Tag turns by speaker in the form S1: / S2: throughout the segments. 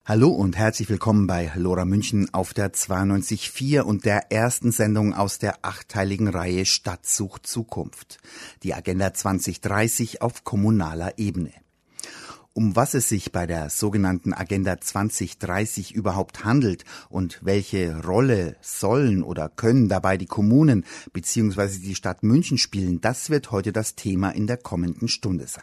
S1: Hallo und herzlich willkommen bei LoRa München auf der 92.4 und der ersten Sendung aus der achtteiligen Reihe Stadt sucht Zukunft. Die Agenda 2030 auf kommunaler Ebene. Um was es sich bei der sogenannten Agenda 2030 überhaupt handelt und welche Rolle sollen oder können dabei die Kommunen bzw. die Stadt München spielen, das wird heute das Thema in der kommenden Stunde sein.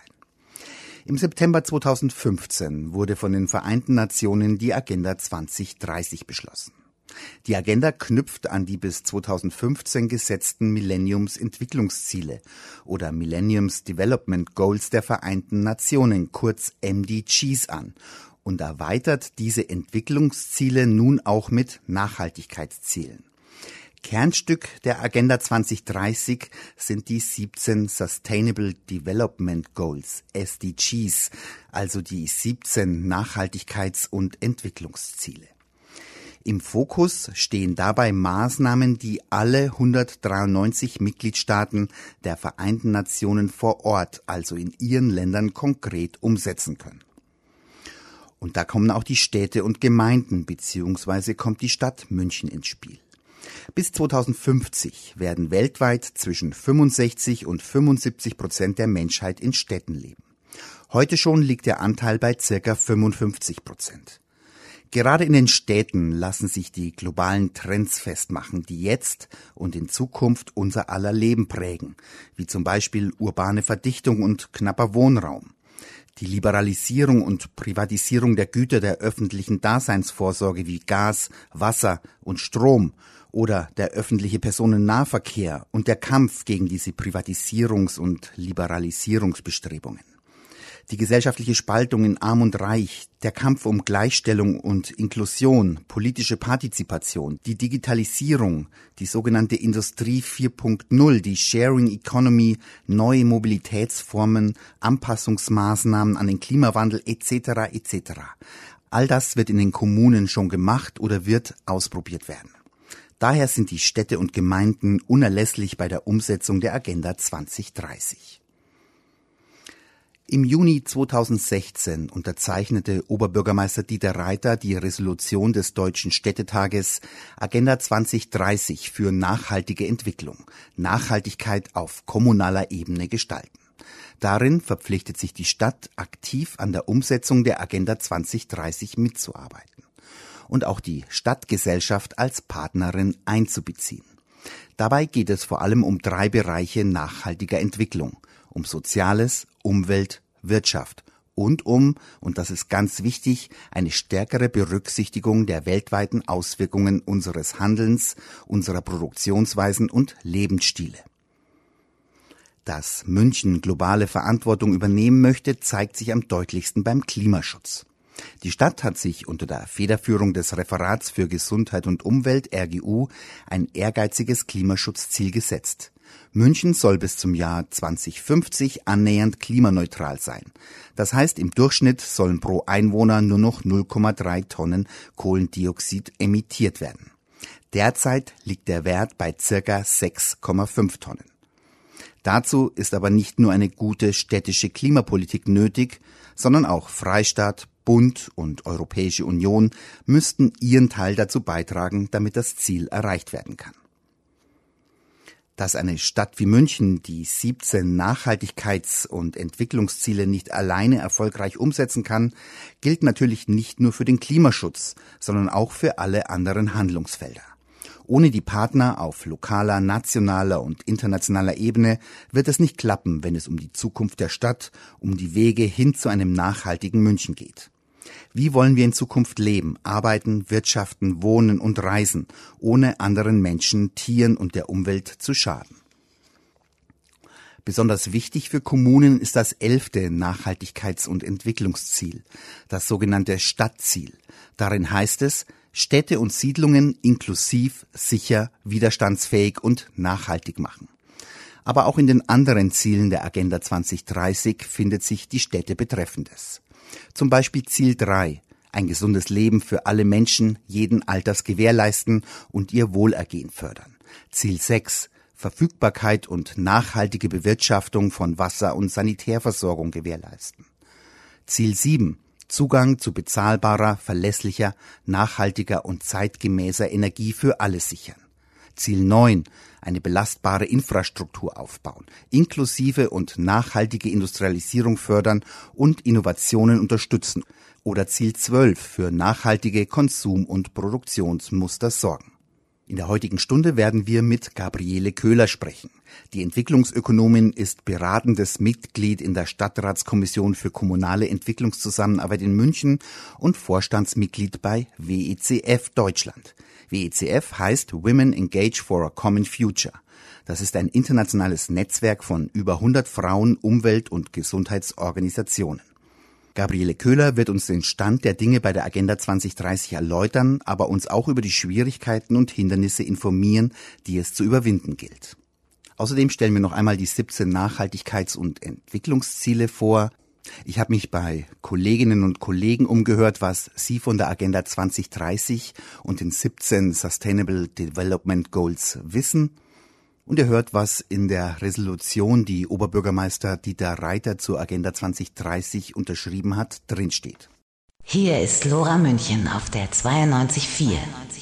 S1: Im September 2015 wurde von den Vereinten Nationen die Agenda 2030 beschlossen. Die Agenda knüpft an die bis 2015 gesetzten Millenniums-Entwicklungsziele oder Millenniums Development Goals der Vereinten Nationen, kurz MDGs, an und erweitert diese Entwicklungsziele nun auch mit Nachhaltigkeitszielen. Kernstück der Agenda 2030 sind die 17 Sustainable Development Goals, SDGs, also die 17 Nachhaltigkeits- und Entwicklungsziele. Im Fokus stehen dabei Maßnahmen, die alle 193 Mitgliedstaaten der Vereinten Nationen vor Ort, also in ihren Ländern, konkret umsetzen können. Und da kommen auch die Städte und Gemeinden bzw. kommt die Stadt München ins Spiel. Bis 2050 werden weltweit zwischen 65 und 75% der Menschheit in Städten leben. Heute schon liegt der Anteil bei ca. 55%. Gerade in den Städten lassen sich die globalen Trends festmachen, die jetzt und in Zukunft unser aller Leben prägen, wie zum Beispiel urbane Verdichtung und knapper Wohnraum. Die Liberalisierung und Privatisierung der Güter der öffentlichen Daseinsvorsorge wie Gas, Wasser und Strom oder der öffentliche Personennahverkehr und der Kampf gegen diese Privatisierungs- und Liberalisierungsbestrebungen. Die gesellschaftliche Spaltung in Arm und Reich, der Kampf um Gleichstellung und Inklusion, politische Partizipation, die Digitalisierung, die sogenannte Industrie 4.0, die Sharing Economy, neue Mobilitätsformen, Anpassungsmaßnahmen an den Klimawandel etc. etc. All das wird in den Kommunen schon gemacht oder wird ausprobiert werden. Daher sind die Städte und Gemeinden unerlässlich bei der Umsetzung der Agenda 2030. Im Juni 2016 unterzeichnete Oberbürgermeister Dieter Reiter die Resolution des Deutschen Städtetages Agenda 2030 für nachhaltige Entwicklung, Nachhaltigkeit auf kommunaler Ebene gestalten. Darin verpflichtet sich die Stadt, aktiv an der Umsetzung der Agenda 2030 mitzuarbeiten und auch die Stadtgesellschaft als Partnerin einzubeziehen. Dabei geht es vor allem um 3 Bereiche nachhaltiger Entwicklung: um Soziales, Umwelt, Wirtschaft und das ist ganz wichtig, eine stärkere Berücksichtigung der weltweiten Auswirkungen unseres Handelns, unserer Produktionsweisen und Lebensstile. Dass München globale Verantwortung übernehmen möchte, zeigt sich am deutlichsten beim Klimaschutz. Die Stadt hat sich unter der Federführung des Referats für Gesundheit und Umwelt, RGU, ein ehrgeiziges Klimaschutzziel gesetzt. München soll bis zum Jahr 2050 annähernd klimaneutral sein. Das heißt, im Durchschnitt sollen pro Einwohner nur noch 0,3 Tonnen Kohlendioxid emittiert werden. Derzeit liegt der Wert bei ca. 6,5 Tonnen. Dazu ist aber nicht nur eine gute städtische Klimapolitik nötig, sondern auch Freistaat, Bund und Europäische Union müssten ihren Teil dazu beitragen, damit das Ziel erreicht werden kann. Dass eine Stadt wie München die 17 Nachhaltigkeits- und Entwicklungsziele nicht alleine erfolgreich umsetzen kann, gilt natürlich nicht nur für den Klimaschutz, sondern auch für alle anderen Handlungsfelder. Ohne die Partner auf lokaler, nationaler und internationaler Ebene wird es nicht klappen, wenn es um die Zukunft der Stadt, um die Wege hin zu einem nachhaltigen München geht. Wie wollen wir in Zukunft leben, arbeiten, wirtschaften, wohnen und reisen, ohne anderen Menschen, Tieren und der Umwelt zu schaden? Besonders wichtig für Kommunen ist das 11. Nachhaltigkeits- und Entwicklungsziel, das sogenannte Stadtziel. Darin heißt es: Städte und Siedlungen inklusiv, sicher, widerstandsfähig und nachhaltig machen. Aber auch in den anderen Zielen der Agenda 2030 findet sich die Städte Betreffendes. Zum Beispiel Ziel 3, ein gesundes Leben für alle Menschen jeden Alters gewährleisten und ihr Wohlergehen fördern. Ziel 6, Verfügbarkeit und nachhaltige Bewirtschaftung von Wasser- und Sanitärversorgung gewährleisten. Ziel 7, Zugang zu bezahlbarer, verlässlicher, nachhaltiger und zeitgemäßer Energie für alle sichern. Ziel 9. Eine belastbare Infrastruktur aufbauen, inklusive und nachhaltige Industrialisierung fördern und Innovationen unterstützen. Oder Ziel 12. Für nachhaltige Konsum- und Produktionsmuster sorgen. In der heutigen Stunde werden wir mit Gabriele Köhler sprechen. Die Entwicklungsökonomin ist beratendes Mitglied in der Stadtratskommission für kommunale Entwicklungszusammenarbeit in München und Vorstandsmitglied bei WECF Deutschland. WECF heißt Women Engage for a Common Future. Das ist ein internationales Netzwerk von über 100 Frauen-, Umwelt- und Gesundheitsorganisationen. Gabriele Köhler wird uns den Stand der Dinge bei der Agenda 2030 erläutern, aber uns auch über die Schwierigkeiten und Hindernisse informieren, die es zu überwinden gilt. Außerdem stellen wir noch einmal die 17 Nachhaltigkeits- und Entwicklungsziele vor. Ich habe mich bei Kolleginnen und Kollegen umgehört, was sie von der Agenda 2030 und den 17 Sustainable Development Goals wissen. Und ihr hört, was in der Resolution, die Oberbürgermeister Dieter Reiter zur Agenda 2030 unterschrieben hat, drinsteht.
S2: Hier ist Lora München auf der 92.4.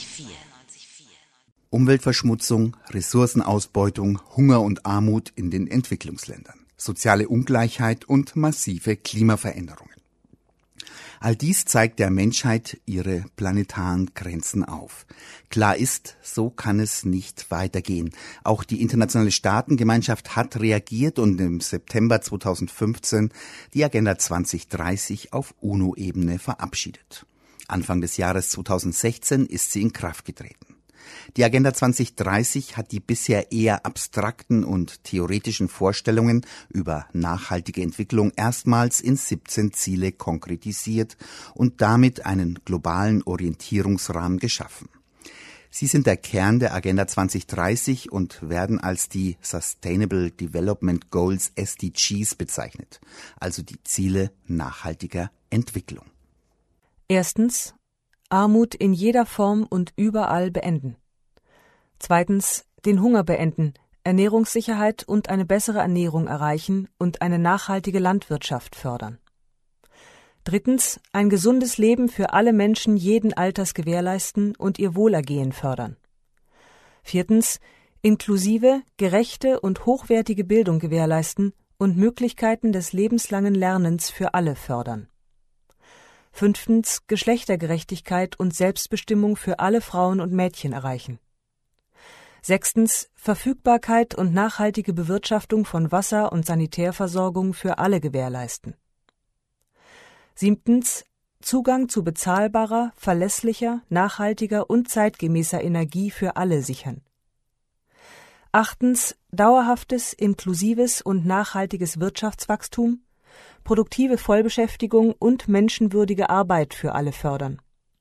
S1: Umweltverschmutzung, Ressourcenausbeutung, Hunger und Armut in den Entwicklungsländern, soziale Ungleichheit und massive Klimaveränderungen. All dies zeigt der Menschheit ihre planetaren Grenzen auf. Klar ist, so kann es nicht weitergehen. Auch die internationale Staatengemeinschaft hat reagiert und im September 2015 die Agenda 2030 auf UNO-Ebene verabschiedet. Anfang des Jahres 2016 ist sie in Kraft getreten. Die Agenda 2030 hat die bisher eher abstrakten und theoretischen Vorstellungen über nachhaltige Entwicklung erstmals in 17 Ziele konkretisiert und damit einen globalen Orientierungsrahmen geschaffen. Sie sind der Kern der Agenda 2030 und werden als die Sustainable Development Goals SDGs bezeichnet, also die Ziele nachhaltiger Entwicklung.
S3: Erstens, Armut in jeder Form und überall beenden. Zweitens, den Hunger beenden, Ernährungssicherheit und eine bessere Ernährung erreichen und eine nachhaltige Landwirtschaft fördern. Drittens, ein gesundes Leben für alle Menschen jeden Alters gewährleisten und ihr Wohlergehen fördern. Viertens, inklusive, gerechte und hochwertige Bildung gewährleisten und Möglichkeiten des lebenslangen Lernens für alle fördern. Fünftens, Geschlechtergerechtigkeit und Selbstbestimmung für alle Frauen und Mädchen erreichen. Sechstens, Verfügbarkeit und nachhaltige Bewirtschaftung von Wasser- und Sanitärversorgung für alle gewährleisten. Siebtens, Zugang zu bezahlbarer, verlässlicher, nachhaltiger und zeitgemäßer Energie für alle sichern. Achtens, dauerhaftes, inklusives und nachhaltiges Wirtschaftswachstum, produktive Vollbeschäftigung und menschenwürdige Arbeit für alle fördern.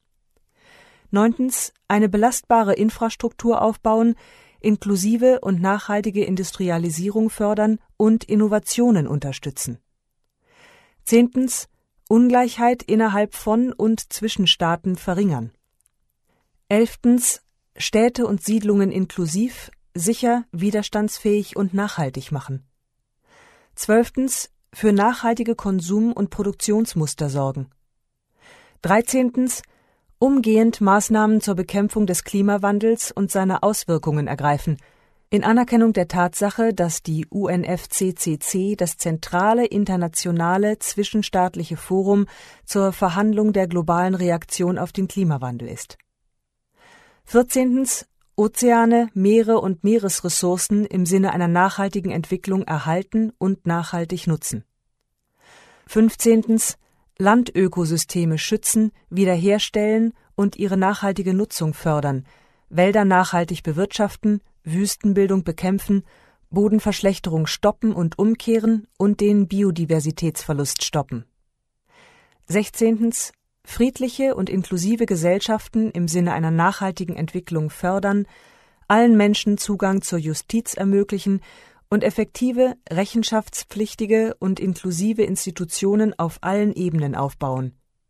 S3: Neuntens, eine belastbare Infrastruktur aufbauen, inklusive und nachhaltige Industrialisierung fördern und Innovationen unterstützen. Zehntens, Ungleichheit innerhalb von und zwischen Staaten verringern. 11. Städte und Siedlungen inklusiv, sicher, widerstandsfähig und nachhaltig machen. 12. Für nachhaltige Konsum- und Produktionsmuster sorgen. 13. Umgehend Maßnahmen zur Bekämpfung des Klimawandels und seiner Auswirkungen ergreifen, in Anerkennung der Tatsache, dass die UNFCCC das zentrale internationale zwischenstaatliche Forum zur Verhandlung der globalen Reaktion auf den Klimawandel ist. 14. Ozeane, Meere und Meeresressourcen im Sinne einer nachhaltigen Entwicklung erhalten und nachhaltig nutzen. 15. Landökosysteme schützen, wiederherstellen und ihre nachhaltige Nutzung fördern, Wälder nachhaltig bewirtschaften, Wüstenbildung bekämpfen, Bodenverschlechterung stoppen und umkehren und den Biodiversitätsverlust stoppen. 16. Friedliche und inklusive Gesellschaften im Sinne einer nachhaltigen Entwicklung fördern, allen Menschen Zugang zur Justiz ermöglichen und effektive, rechenschaftspflichtige und inklusive Institutionen auf allen Ebenen aufbauen.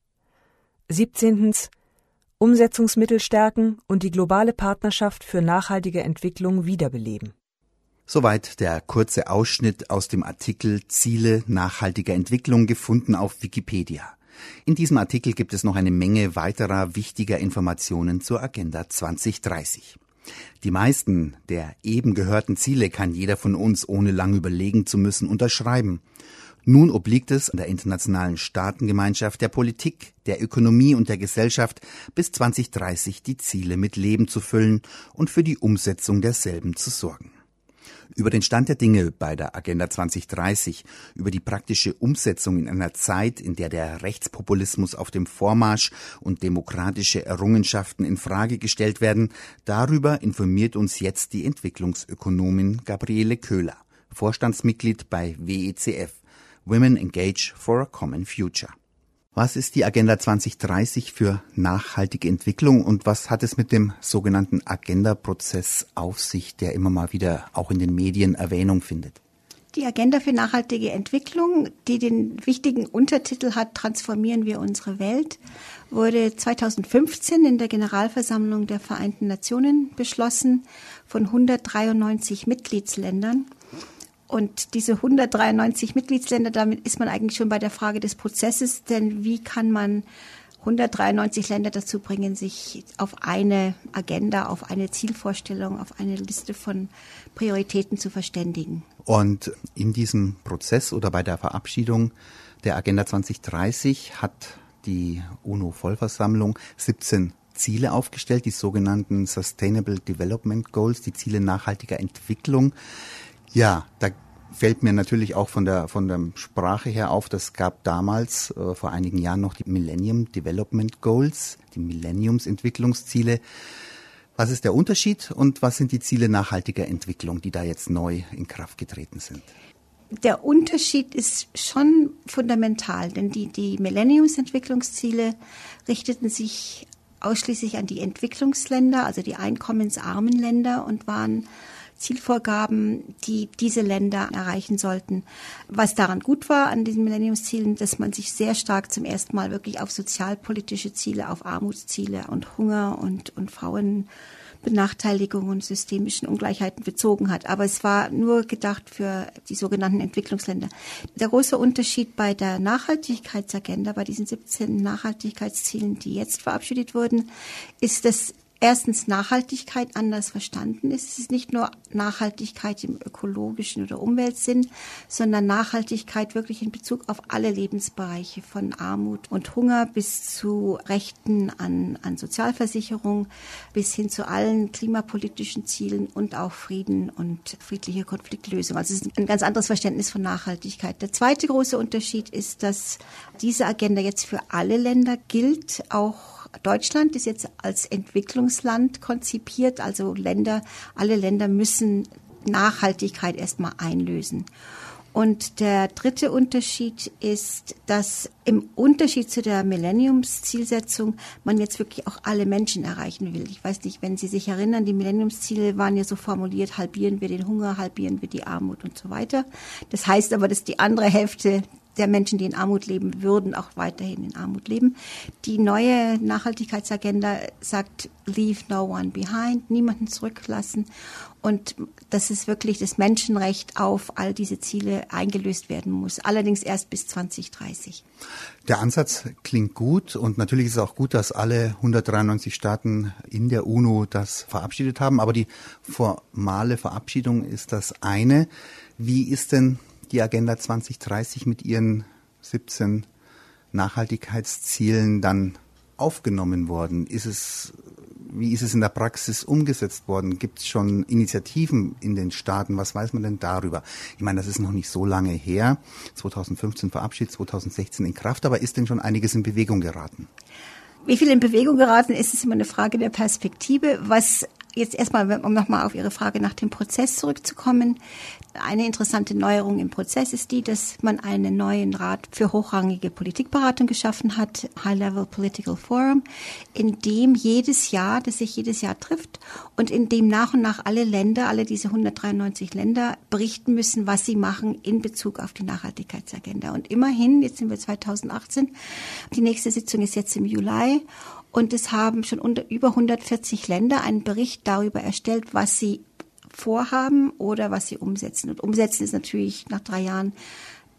S3: 17. Umsetzungsmittel stärken und die globale Partnerschaft für nachhaltige Entwicklung wiederbeleben.
S1: Soweit der kurze Ausschnitt aus dem Artikel Ziele nachhaltiger Entwicklung, gefunden auf Wikipedia. In diesem Artikel gibt es noch eine Menge weiterer wichtiger Informationen zur Agenda 2030. Die meisten der eben gehörten Ziele kann jeder von uns, ohne lang überlegen zu müssen, unterschreiben. Nun obliegt es an der internationalen Staatengemeinschaft, der Politik, der Ökonomie und der Gesellschaft, bis 2030 die Ziele mit Leben zu füllen und für die Umsetzung derselben zu sorgen. Über den Stand der Dinge bei der Agenda 2030, über die praktische Umsetzung in einer Zeit, in der der Rechtspopulismus auf dem Vormarsch und demokratische Errungenschaften in Frage gestellt werden, darüber informiert uns jetzt die Entwicklungsökonomin Gabriele Köhler, Vorstandsmitglied bei WECF, Women Engage for a Common Future. Was ist die Agenda 2030 für nachhaltige Entwicklung und was hat es mit dem sogenannten Agenda-Prozess auf sich, der immer mal wieder auch in den Medien Erwähnung findet?
S4: Die Agenda für nachhaltige Entwicklung, die den wichtigen Untertitel hat, Transformieren wir unsere Welt, wurde 2015 in der Generalversammlung der Vereinten Nationen beschlossen von 193 Mitgliedsländern. Und diese 193 Mitgliedsländer, damit ist man eigentlich schon bei der Frage des Prozesses, denn wie kann man 193 Länder dazu bringen, sich auf eine Agenda, auf eine Zielvorstellung, auf eine Liste von Prioritäten zu verständigen?
S1: Und in diesem Prozess oder bei der Verabschiedung der Agenda 2030 hat die UNO-Vollversammlung 17 Ziele aufgestellt, die sogenannten Sustainable Development Goals, die Ziele nachhaltiger Entwicklung. Ja, da fällt mir natürlich auch von der Sprache her auf, das gab damals vor einigen Jahren noch die Millennium Development Goals, die Millenniumsentwicklungsziele. Was ist der Unterschied und was sind die Ziele nachhaltiger Entwicklung, die da jetzt neu in Kraft getreten sind?
S4: Der Unterschied ist schon fundamental, denn die Millenniumsentwicklungsziele richteten sich ausschließlich an die Entwicklungsländer, also die einkommensarmen Länder und waren Zielvorgaben, die diese Länder erreichen sollten. Was daran gut war an diesen Millenniumszielen, dass man sich sehr stark zum ersten Mal wirklich auf sozialpolitische Ziele, auf Armutsziele und Hunger und Frauenbenachteiligung und systemischen Ungleichheiten bezogen hat. Aber es war nur gedacht für die sogenannten Entwicklungsländer. Der große Unterschied bei der Nachhaltigkeitsagenda, bei diesen 17 Nachhaltigkeitszielen, die jetzt verabschiedet wurden, ist, dass erstens Nachhaltigkeit anders verstanden ist. Es ist nicht nur Nachhaltigkeit im ökologischen oder Umweltsinn, sondern Nachhaltigkeit wirklich in Bezug auf alle Lebensbereiche, von Armut und Hunger bis zu Rechten an Sozialversicherung, bis hin zu allen klimapolitischen Zielen und auch Frieden und friedliche Konfliktlösung. Also es ist ein ganz anderes Verständnis von Nachhaltigkeit. Der zweite große Unterschied ist, dass diese Agenda jetzt für alle Länder gilt. Auch Deutschland ist jetzt als Entwicklungsland konzipiert, also alle Länder müssen Nachhaltigkeit erstmal einlösen. Und der dritte Unterschied ist, dass im Unterschied zu der Millenniumszielsetzung man jetzt wirklich auch alle Menschen erreichen will. Ich weiß nicht, wenn Sie sich erinnern, die Millenniumsziele waren ja so formuliert, halbieren wir den Hunger, halbieren wir die Armut und so weiter. Das heißt aber, dass die andere Hälfte der Menschen, die in Armut leben, würden auch weiterhin in Armut leben. Die neue Nachhaltigkeitsagenda sagt, leave no one behind, niemanden zurücklassen. Und das ist wirklich das Menschenrecht auf all diese Ziele eingelöst werden muss. Allerdings erst bis 2030.
S1: Der Ansatz klingt gut und natürlich ist es auch gut, dass alle 193 Staaten in der UNO das verabschiedet haben. Aber die formale Verabschiedung ist das eine. Wie ist denn die Agenda 2030 mit ihren 17 Nachhaltigkeitszielen dann aufgenommen worden? Wie ist es in der Praxis umgesetzt worden? Gibt es schon Initiativen in den Staaten? Was weiß man denn darüber? Ich meine, das ist noch nicht so lange her. 2015 verabschiedet, 2016 in Kraft, aber ist denn schon einiges in Bewegung geraten?
S4: Wie viel in Bewegung geraten ist, ist immer eine Frage der Perspektive. Was jetzt erstmal, um nochmal auf Ihre Frage nach dem Prozess zurückzukommen. Eine interessante Neuerung im Prozess ist die, dass man einen neuen Rat für hochrangige Politikberatung geschaffen hat, High-Level Political Forum, in dem sich jedes Jahr trifft und in dem nach und nach alle diese 193 Länder berichten müssen, was sie machen in Bezug auf die Nachhaltigkeitsagenda. Und immerhin, jetzt sind wir 2018, die nächste Sitzung ist jetzt im Juli. Und es haben schon über 140 Länder einen Bericht darüber erstellt, was sie vorhaben oder was sie umsetzen. Und umsetzen ist natürlich nach 3 Jahren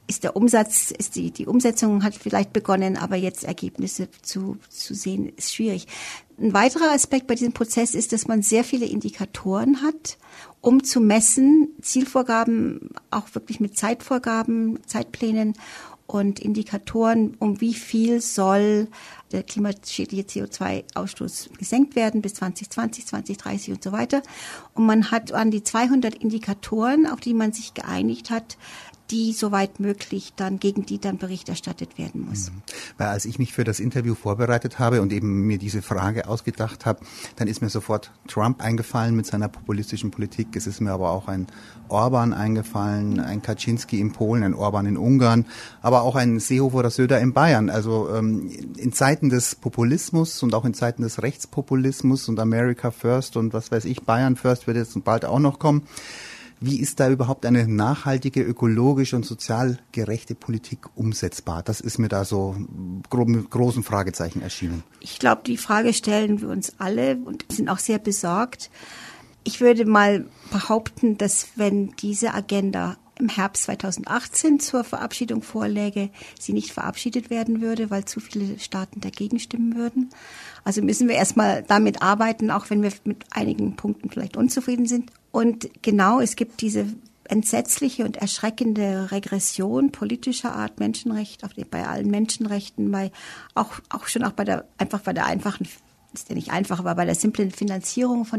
S4: die Umsetzung hat vielleicht begonnen, aber jetzt Ergebnisse zu sehen, ist schwierig. Ein weiterer Aspekt bei diesem Prozess ist, dass man sehr viele Indikatoren hat, um zu messen, Zielvorgaben, auch wirklich mit Zeitvorgaben, Zeitplänen und Indikatoren, um wie viel soll der klimaschädliche CO2-Ausstoß gesenkt werden bis 2020, 2030 und so weiter. Und man hat an die 200 Indikatoren, auf die man sich geeinigt hat, die soweit möglich gegen die dann Bericht erstattet werden muss.
S1: Weil als ich mich für das Interview vorbereitet habe und eben mir diese Frage ausgedacht habe, dann ist mir sofort Trump eingefallen mit seiner populistischen Politik. Es ist mir aber auch ein Orban eingefallen, ein Kaczynski in Polen, ein Orban in Ungarn, aber auch ein Seehofer oder Söder in Bayern. Also in Zeiten des Populismus und auch in Zeiten des Rechtspopulismus und America First und was weiß ich, Bayern First wird jetzt bald auch noch kommen. Wie ist da überhaupt eine nachhaltige, ökologisch und sozial gerechte Politik umsetzbar? Das ist mir da so mit großen Fragezeichen erschienen.
S4: Ich glaube, die Frage stellen wir uns alle und sind auch sehr besorgt. Ich würde mal behaupten, dass wenn diese Agenda im Herbst 2018 zur Verabschiedung vorläge, sie nicht verabschiedet werden würde, weil zu viele Staaten dagegen stimmen würden. Also müssen wir erstmal damit arbeiten, auch wenn wir mit einigen Punkten vielleicht unzufrieden sind. Und genau, es gibt diese entsetzliche und erschreckende Regression politischer Art, Menschenrecht, bei allen Menschenrechten, auch bei der einfachen, ist ja nicht einfach, aber bei der simplen Finanzierung von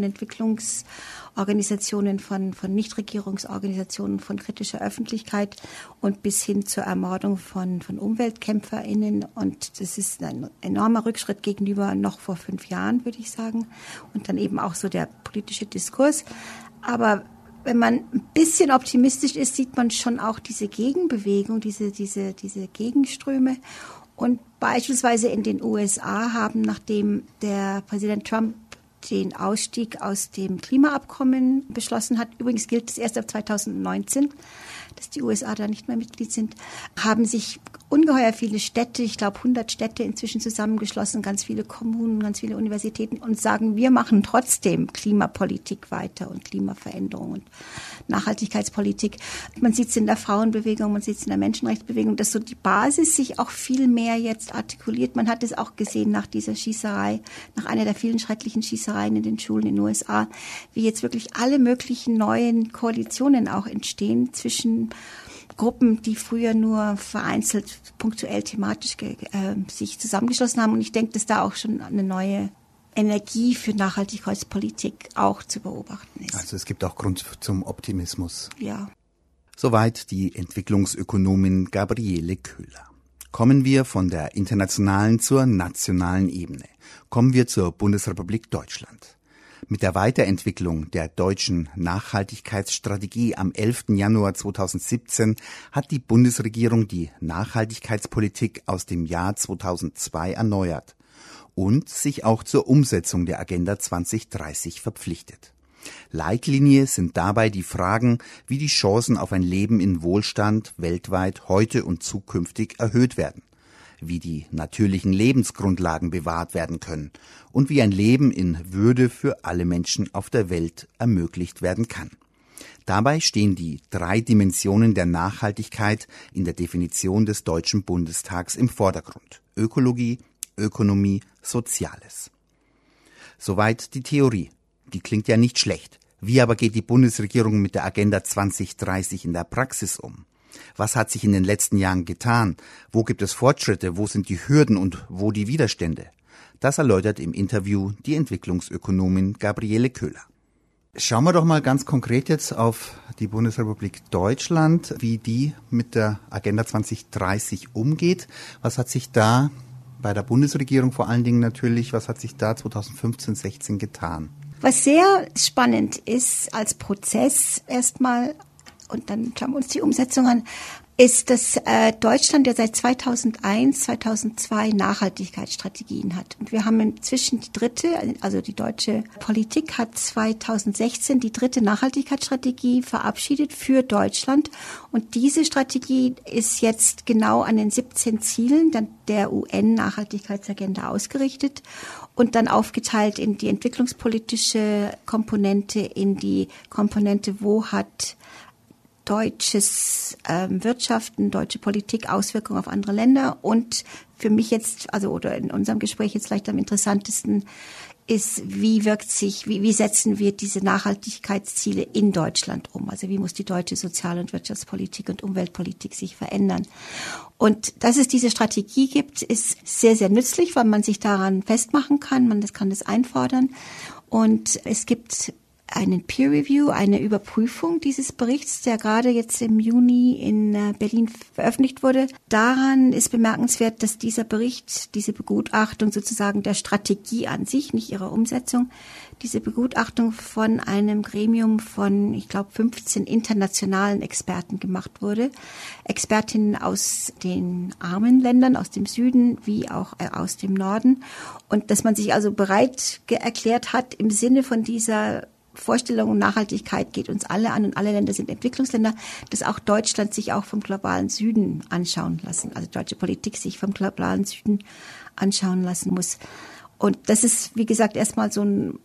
S4: Entwicklungsorganisationen, von Nichtregierungsorganisationen, von kritischer Öffentlichkeit und bis hin zur Ermordung von UmweltkämpferInnen. Und das ist ein enormer Rückschritt gegenüber noch vor 5 Jahren, würde ich sagen. Und dann eben auch so der politische Diskurs. Aber wenn man ein bisschen optimistisch ist, sieht man schon auch diese Gegenbewegung, diese Gegenströme. Und beispielsweise in den USA haben, nachdem der Präsident Trump den Ausstieg aus dem Klimaabkommen beschlossen hat, übrigens gilt es erst ab 2019, dass die USA da nicht mehr Mitglied sind, haben sich ungeheuer viele Städte, ich glaube 100 Städte inzwischen zusammengeschlossen, ganz viele Kommunen, ganz viele Universitäten und sagen, wir machen trotzdem Klimapolitik weiter und Klimaveränderung und Nachhaltigkeitspolitik. Man sieht es in der Frauenbewegung, man sieht es in der Menschenrechtsbewegung, dass so die Basis sich auch viel mehr jetzt artikuliert. Man hat es auch gesehen nach dieser Schießerei, nach einer der vielen schrecklichen Schießereien in den Schulen in den USA, wie jetzt wirklich alle möglichen neuen Koalitionen auch entstehen zwischen Gruppen, die früher nur vereinzelt, punktuell, thematisch sich zusammengeschlossen haben. Und ich denke, dass da auch schon eine neue Energie für Nachhaltigkeitspolitik auch zu beobachten ist.
S1: Also es gibt auch Grund zum Optimismus.
S4: Ja.
S1: Soweit die Entwicklungsökonomin Gabriele Köhler. Kommen wir von der internationalen zur nationalen Ebene. Kommen wir zur Bundesrepublik Deutschland. Mit der Weiterentwicklung der deutschen Nachhaltigkeitsstrategie am 11. Januar 2017 hat die Bundesregierung die Nachhaltigkeitspolitik aus dem Jahr 2002 erneuert und sich auch zur Umsetzung der Agenda 2030 verpflichtet. Leitlinie sind dabei die Fragen, wie die Chancen auf ein Leben in Wohlstand weltweit heute und zukünftig erhöht werden, wie die natürlichen Lebensgrundlagen bewahrt werden können und wie ein Leben in Würde für alle Menschen auf der Welt ermöglicht werden kann. Dabei stehen die 3 Dimensionen der Nachhaltigkeit in der Definition des Deutschen Bundestags im Vordergrund: Ökologie, Ökonomie, Soziales. Soweit die Theorie. Die klingt ja nicht schlecht. Wie aber geht die Bundesregierung mit der Agenda 2030 in der Praxis um? Was hat sich in den letzten Jahren getan? Wo gibt es Fortschritte? Wo sind die Hürden und wo die Widerstände? Das erläutert im Interview die Entwicklungsökonomin Gabriele Köhler. Schauen wir doch mal ganz konkret jetzt auf die Bundesrepublik Deutschland, wie die mit der Agenda 2030 umgeht. Was hat sich da bei der Bundesregierung vor allen Dingen natürlich, was hat sich da 2015-16 getan?
S4: Was sehr spannend ist als Prozess erstmal, und dann schauen wir uns die Umsetzung an, ist, dass Deutschland ja seit 2001, 2002 Nachhaltigkeitsstrategien hat. Und wir haben inzwischen die dritte, also die deutsche Politik hat 2016 die dritte Nachhaltigkeitsstrategie verabschiedet für Deutschland. Und diese Strategie ist jetzt genau an den 17 Zielen der UN-Nachhaltigkeitsagenda ausgerichtet und dann aufgeteilt in die entwicklungspolitische Komponente, in die Komponente, wo hat deutsches Wirtschaften, deutsche Politik, Auswirkungen auf andere Länder. Und für mich jetzt, oder in unserem Gespräch jetzt vielleicht am interessantesten ist, wie setzen wir diese Nachhaltigkeitsziele in Deutschland um? Also wie muss die deutsche Sozial- und Wirtschaftspolitik und Umweltpolitik sich verändern? Und dass es diese Strategie gibt, ist sehr, sehr nützlich, weil man sich daran festmachen kann, man kann das einfordern. Und es gibt einen Peer Review, eine Überprüfung dieses Berichts, der gerade jetzt im Juni in Berlin veröffentlicht wurde. Daran ist bemerkenswert, dass dieser Bericht, diese Begutachtung sozusagen der Strategie an sich, nicht ihrer Umsetzung, diese Begutachtung von einem Gremium von, ich glaube, 15 internationalen Experten gemacht wurde. Expertinnen aus den armen Ländern, aus dem Süden wie auch aus dem Norden. Und dass man sich also bereit erklärt hat, im Sinne von dieser Vorstellung und Nachhaltigkeit geht uns alle an und alle Länder sind Entwicklungsländer, dass auch Deutschland sich auch vom globalen Süden anschauen lassen, also deutsche Politik sich vom globalen Süden anschauen lassen muss. Und das ist, wie gesagt, erstmal so ein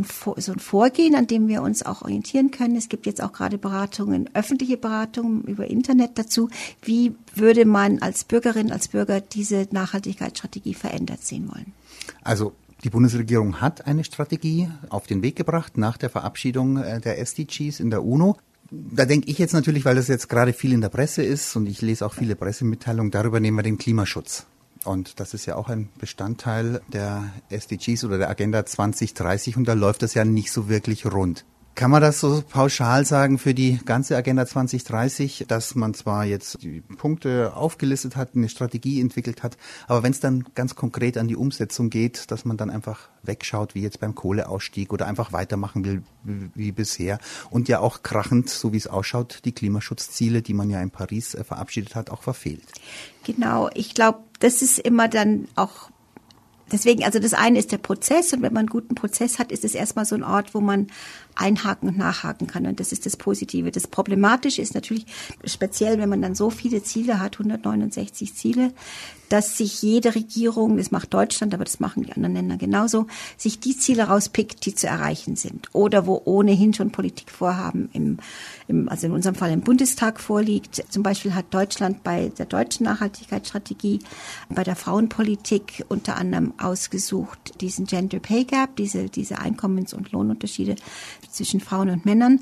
S4: Vorgehen, an dem wir uns auch orientieren können. Es gibt jetzt auch gerade Beratungen, öffentliche Beratungen über Internet dazu. Wie würde man als Bürgerin, als Bürger diese Nachhaltigkeitsstrategie verändert sehen wollen?
S1: Also die Bundesregierung hat eine Strategie auf den Weg gebracht nach der Verabschiedung der SDGs in der UNO. Da denke ich jetzt natürlich, weil das jetzt gerade viel in der Presse ist und ich lese auch viele Pressemitteilungen, darüber nehmen wir den Klimaschutz. Und das ist ja auch ein Bestandteil der SDGs oder der Agenda 2030 und da läuft das ja nicht so wirklich rund. Kann man das so pauschal sagen für die ganze Agenda 2030, dass man zwar jetzt die Punkte aufgelistet hat, eine Strategie entwickelt hat, aber wenn es dann ganz konkret an die Umsetzung geht, dass man dann einfach wegschaut, wie jetzt beim Kohleausstieg oder einfach weitermachen will wie bisher und ja auch krachend, so wie es ausschaut, die Klimaschutzziele, die man ja in Paris verabschiedet hat, auch verfehlt.
S4: Genau, ich glaube, das ist immer dann auch deswegen, also das eine ist der Prozess und wenn man einen guten Prozess hat, ist es erstmal so ein Ort, wo man einhaken und nachhaken kann und das ist das Positive. Das Problematische ist natürlich speziell, wenn man dann so viele Ziele hat, 169 Ziele, dass sich jede Regierung, das macht Deutschland, aber das machen die anderen Länder genauso, sich die Ziele rauspickt, die zu erreichen sind oder wo ohnehin schon Politikvorhaben also in unserem Fall im Bundestag vorliegt. Zum Beispiel hat Deutschland bei der deutschen Nachhaltigkeitsstrategie, bei der Frauenpolitik unter anderem ausgesucht, diesen Gender Pay Gap, diese Einkommens- und Lohnunterschiede zwischen Frauen und Männern.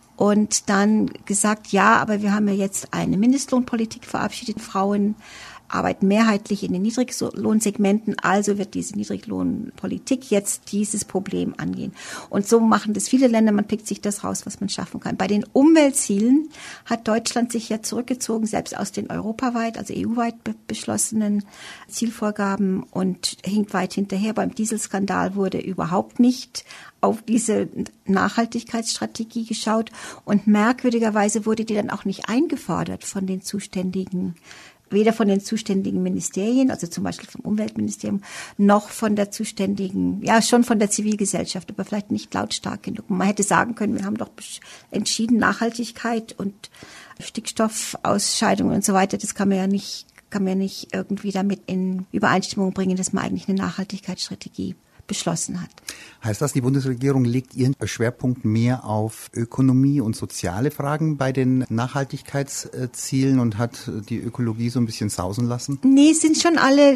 S4: Und dann gesagt, ja, aber wir haben ja jetzt eine Mindestlohnpolitik verabschiedet. Frauen arbeiten mehrheitlich in den Niedriglohnsegmenten, also wird diese Niedriglohnpolitik jetzt dieses Problem angehen. Und so machen das viele Länder, man pickt sich das raus, was man schaffen kann. Bei den Umweltzielen hat Deutschland sich ja zurückgezogen, selbst aus den europaweit, also EU-weit beschlossenen Zielvorgaben und hinkt weit hinterher. Beim Dieselskandal wurde überhaupt nicht auf diese Nachhaltigkeitsstrategie geschaut und merkwürdigerweise wurde die dann auch nicht eingefordert von den zuständigen, weder von den zuständigen Ministerien, also zum Beispiel vom Umweltministerium, noch von der zuständigen, ja schon von der Zivilgesellschaft, aber vielleicht nicht lautstark genug. Man hätte sagen können, wir haben doch entschieden, Nachhaltigkeit und Stickstoffausscheidungen und so weiter, das kann man ja nicht irgendwie damit in Übereinstimmung bringen, dass man eigentlich eine Nachhaltigkeitsstrategie beschlossen hat.
S1: Heißt das, die Bundesregierung legt ihren Schwerpunkt mehr auf Ökonomie und soziale Fragen bei den Nachhaltigkeitszielen und hat die Ökologie so ein bisschen sausen lassen?
S4: Nee, sind schon alle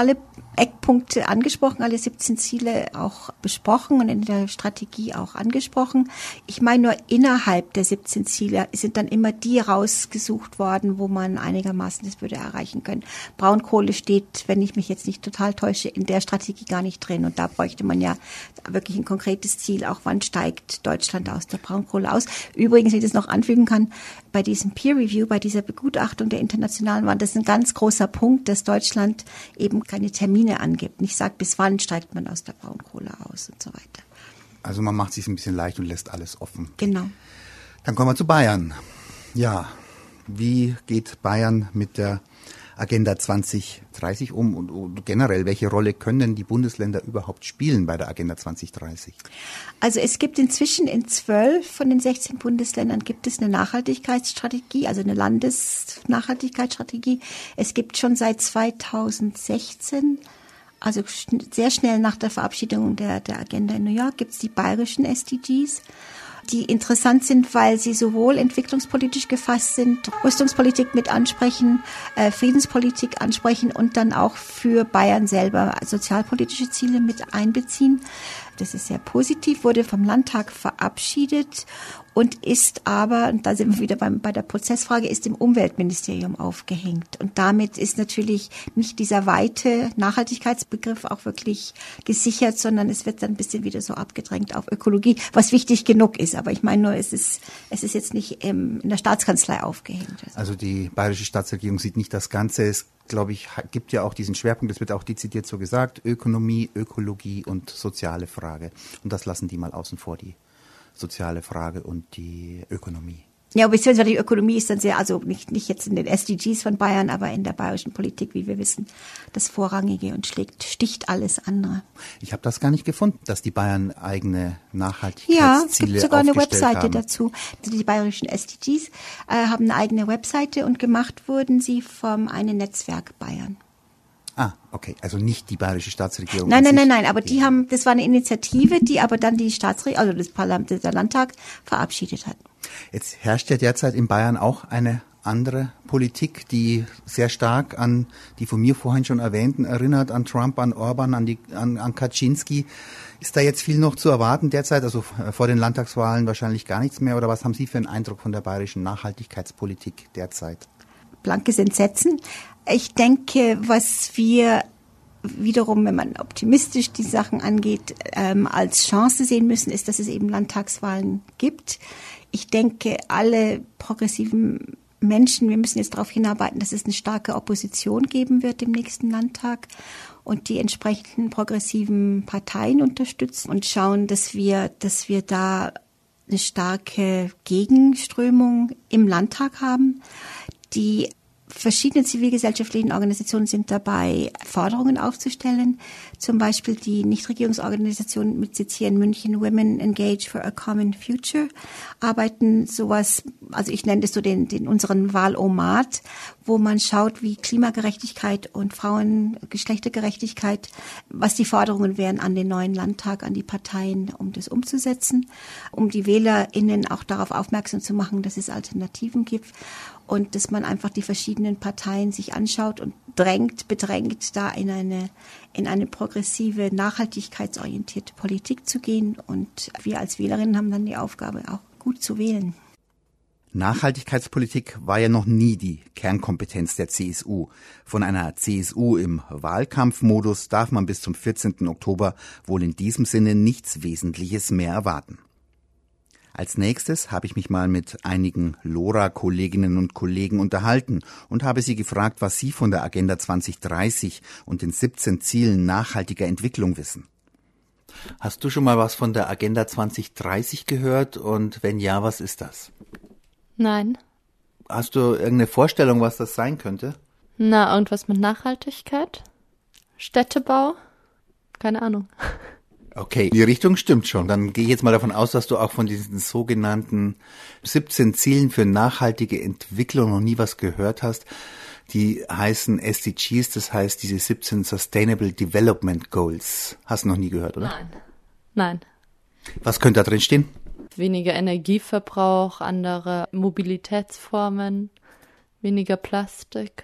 S4: Eckpunkte angesprochen, alle 17 Ziele auch besprochen und in der Strategie auch angesprochen. Ich meine nur innerhalb der 17 Ziele sind dann immer die rausgesucht worden, wo man einigermaßen das würde erreichen können. Braunkohle steht, wenn ich mich jetzt nicht total täusche, in der Strategie gar nicht drin und da bräuchte man ja wirklich ein konkretes Ziel, auch wann steigt Deutschland aus der Braunkohle aus. Übrigens, wenn ich das noch anfügen kann, bei diesem Peer Review, bei dieser Begutachtung der internationalen war das ein ganz großer Punkt, dass Deutschland eben keine Termine angibt, nicht sagt, bis wann steigt man aus der Braunkohle aus und so weiter.
S1: Also man macht sich ein bisschen leicht und lässt alles offen.
S4: Genau.
S1: Dann kommen wir zu Bayern. Ja, wie geht Bayern mit der Agenda 2030 um und generell, welche Rolle können denn die Bundesländer überhaupt spielen bei der Agenda 2030?
S4: Also es gibt inzwischen in 12 von den 16 Bundesländern gibt es eine Nachhaltigkeitsstrategie, also eine Landesnachhaltigkeitsstrategie. Es gibt schon seit 2016, also sehr schnell nach der Verabschiedung der Agenda in New York, gibt es die bayerischen SDGs. die interessant sind, weil sie sowohl entwicklungspolitisch gefasst sind, Rüstungspolitik mit ansprechen, Friedenspolitik ansprechen und dann auch für Bayern selber sozialpolitische Ziele mit einbeziehen. Das ist sehr positiv, wurde vom Landtag verabschiedet und ist aber, und da sind wir wieder bei der Prozessfrage, ist im Umweltministerium aufgehängt. Und damit ist natürlich nicht dieser weite Nachhaltigkeitsbegriff auch wirklich gesichert, sondern es wird dann ein bisschen wieder so abgedrängt auf Ökologie, was wichtig genug ist. Aber ich meine nur, es ist jetzt nicht in der Staatskanzlei aufgehängt.
S1: Also die bayerische Staatsregierung sieht nicht das Ganze. Es, glaube ich, gibt ja auch diesen Schwerpunkt, das wird auch dezidiert so gesagt, Ökonomie, Ökologie und soziale Frage. Und das lassen die mal außen vor, die soziale Frage und die Ökonomie.
S4: Ja, beziehungsweise die Ökonomie ist dann sehr, also nicht jetzt in den SDGs von Bayern, aber in der bayerischen Politik, wie wir wissen, das Vorrangige und sticht alles andere.
S1: Ich habe das gar nicht gefunden, dass die Bayern eigene Nachhaltigkeitsziele
S4: Ja, es gibt sogar eine Webseite
S1: haben.
S4: dazu. Also die bayerischen SDGs haben eine eigene Webseite und gemacht wurden sie vom einen Netzwerk Bayern.
S1: Ah, okay, also nicht die bayerische Staatsregierung.
S4: Nein, aber das war eine Initiative, die aber dann die Staatsregierung, also das Parlament, der Landtag verabschiedet hat.
S1: Jetzt herrscht ja derzeit in Bayern auch eine andere Politik, die sehr stark an die von mir vorhin schon erwähnten erinnert, an Trump, an Orban, an Kaczynski. Ist da jetzt viel noch zu erwarten derzeit, also vor den Landtagswahlen wahrscheinlich gar nichts mehr, oder was haben Sie für einen Eindruck von der bayerischen Nachhaltigkeitspolitik derzeit?
S4: Blankes Entsetzen. Ich denke, was wir wiederum, wenn man optimistisch die Sachen angeht, als Chance sehen müssen, ist, dass es eben Landtagswahlen gibt. Ich denke, alle progressiven Menschen, wir müssen jetzt darauf hinarbeiten, dass es eine starke Opposition geben wird im nächsten Landtag und die entsprechenden progressiven Parteien unterstützen und schauen, dass wir da eine starke Gegenströmung im Landtag haben. Die verschiedenen zivilgesellschaftlichen Organisationen sind dabei, Forderungen aufzustellen. Zum Beispiel die Nichtregierungsorganisation mit Sitz hier in München, Women Engage for a Common Future, arbeiten sowas, also ich nenne das so unseren Wahlomat, wo man schaut, wie Klimagerechtigkeit und Geschlechtergerechtigkeit, was die Forderungen wären an den neuen Landtag, an die Parteien, um das umzusetzen, um die WählerInnen auch darauf aufmerksam zu machen, dass es Alternativen gibt. Und dass man einfach die verschiedenen Parteien sich anschaut und bedrängt, da in eine progressive, nachhaltigkeitsorientierte Politik zu gehen. Und wir als Wählerinnen haben dann die Aufgabe, auch gut zu wählen.
S1: Nachhaltigkeitspolitik war ja noch nie die Kernkompetenz der CSU. Von einer CSU im Wahlkampfmodus darf man bis zum 14. Oktober wohl in diesem Sinne nichts Wesentliches mehr erwarten. Als nächstes habe ich mich mal mit einigen LoRa-Kolleginnen und Kollegen unterhalten und habe sie gefragt, was sie von der Agenda 2030 und den 17 Zielen nachhaltiger Entwicklung wissen. Hast du schon mal was von der Agenda 2030 gehört und wenn ja, was ist das?
S5: Nein.
S1: Hast du irgendeine Vorstellung, was das sein könnte?
S5: Na, irgendwas mit Nachhaltigkeit? Städtebau? Keine Ahnung.
S1: Okay, die Richtung stimmt schon. Dann gehe ich jetzt mal davon aus, dass du auch von diesen sogenannten 17 Zielen für nachhaltige Entwicklung noch nie was gehört hast. Die heißen SDGs, das heißt diese 17 Sustainable Development Goals. Hast du noch nie gehört, oder?
S5: Nein.
S1: Was könnte da drin stehen?
S5: Weniger Energieverbrauch, andere Mobilitätsformen, weniger Plastik.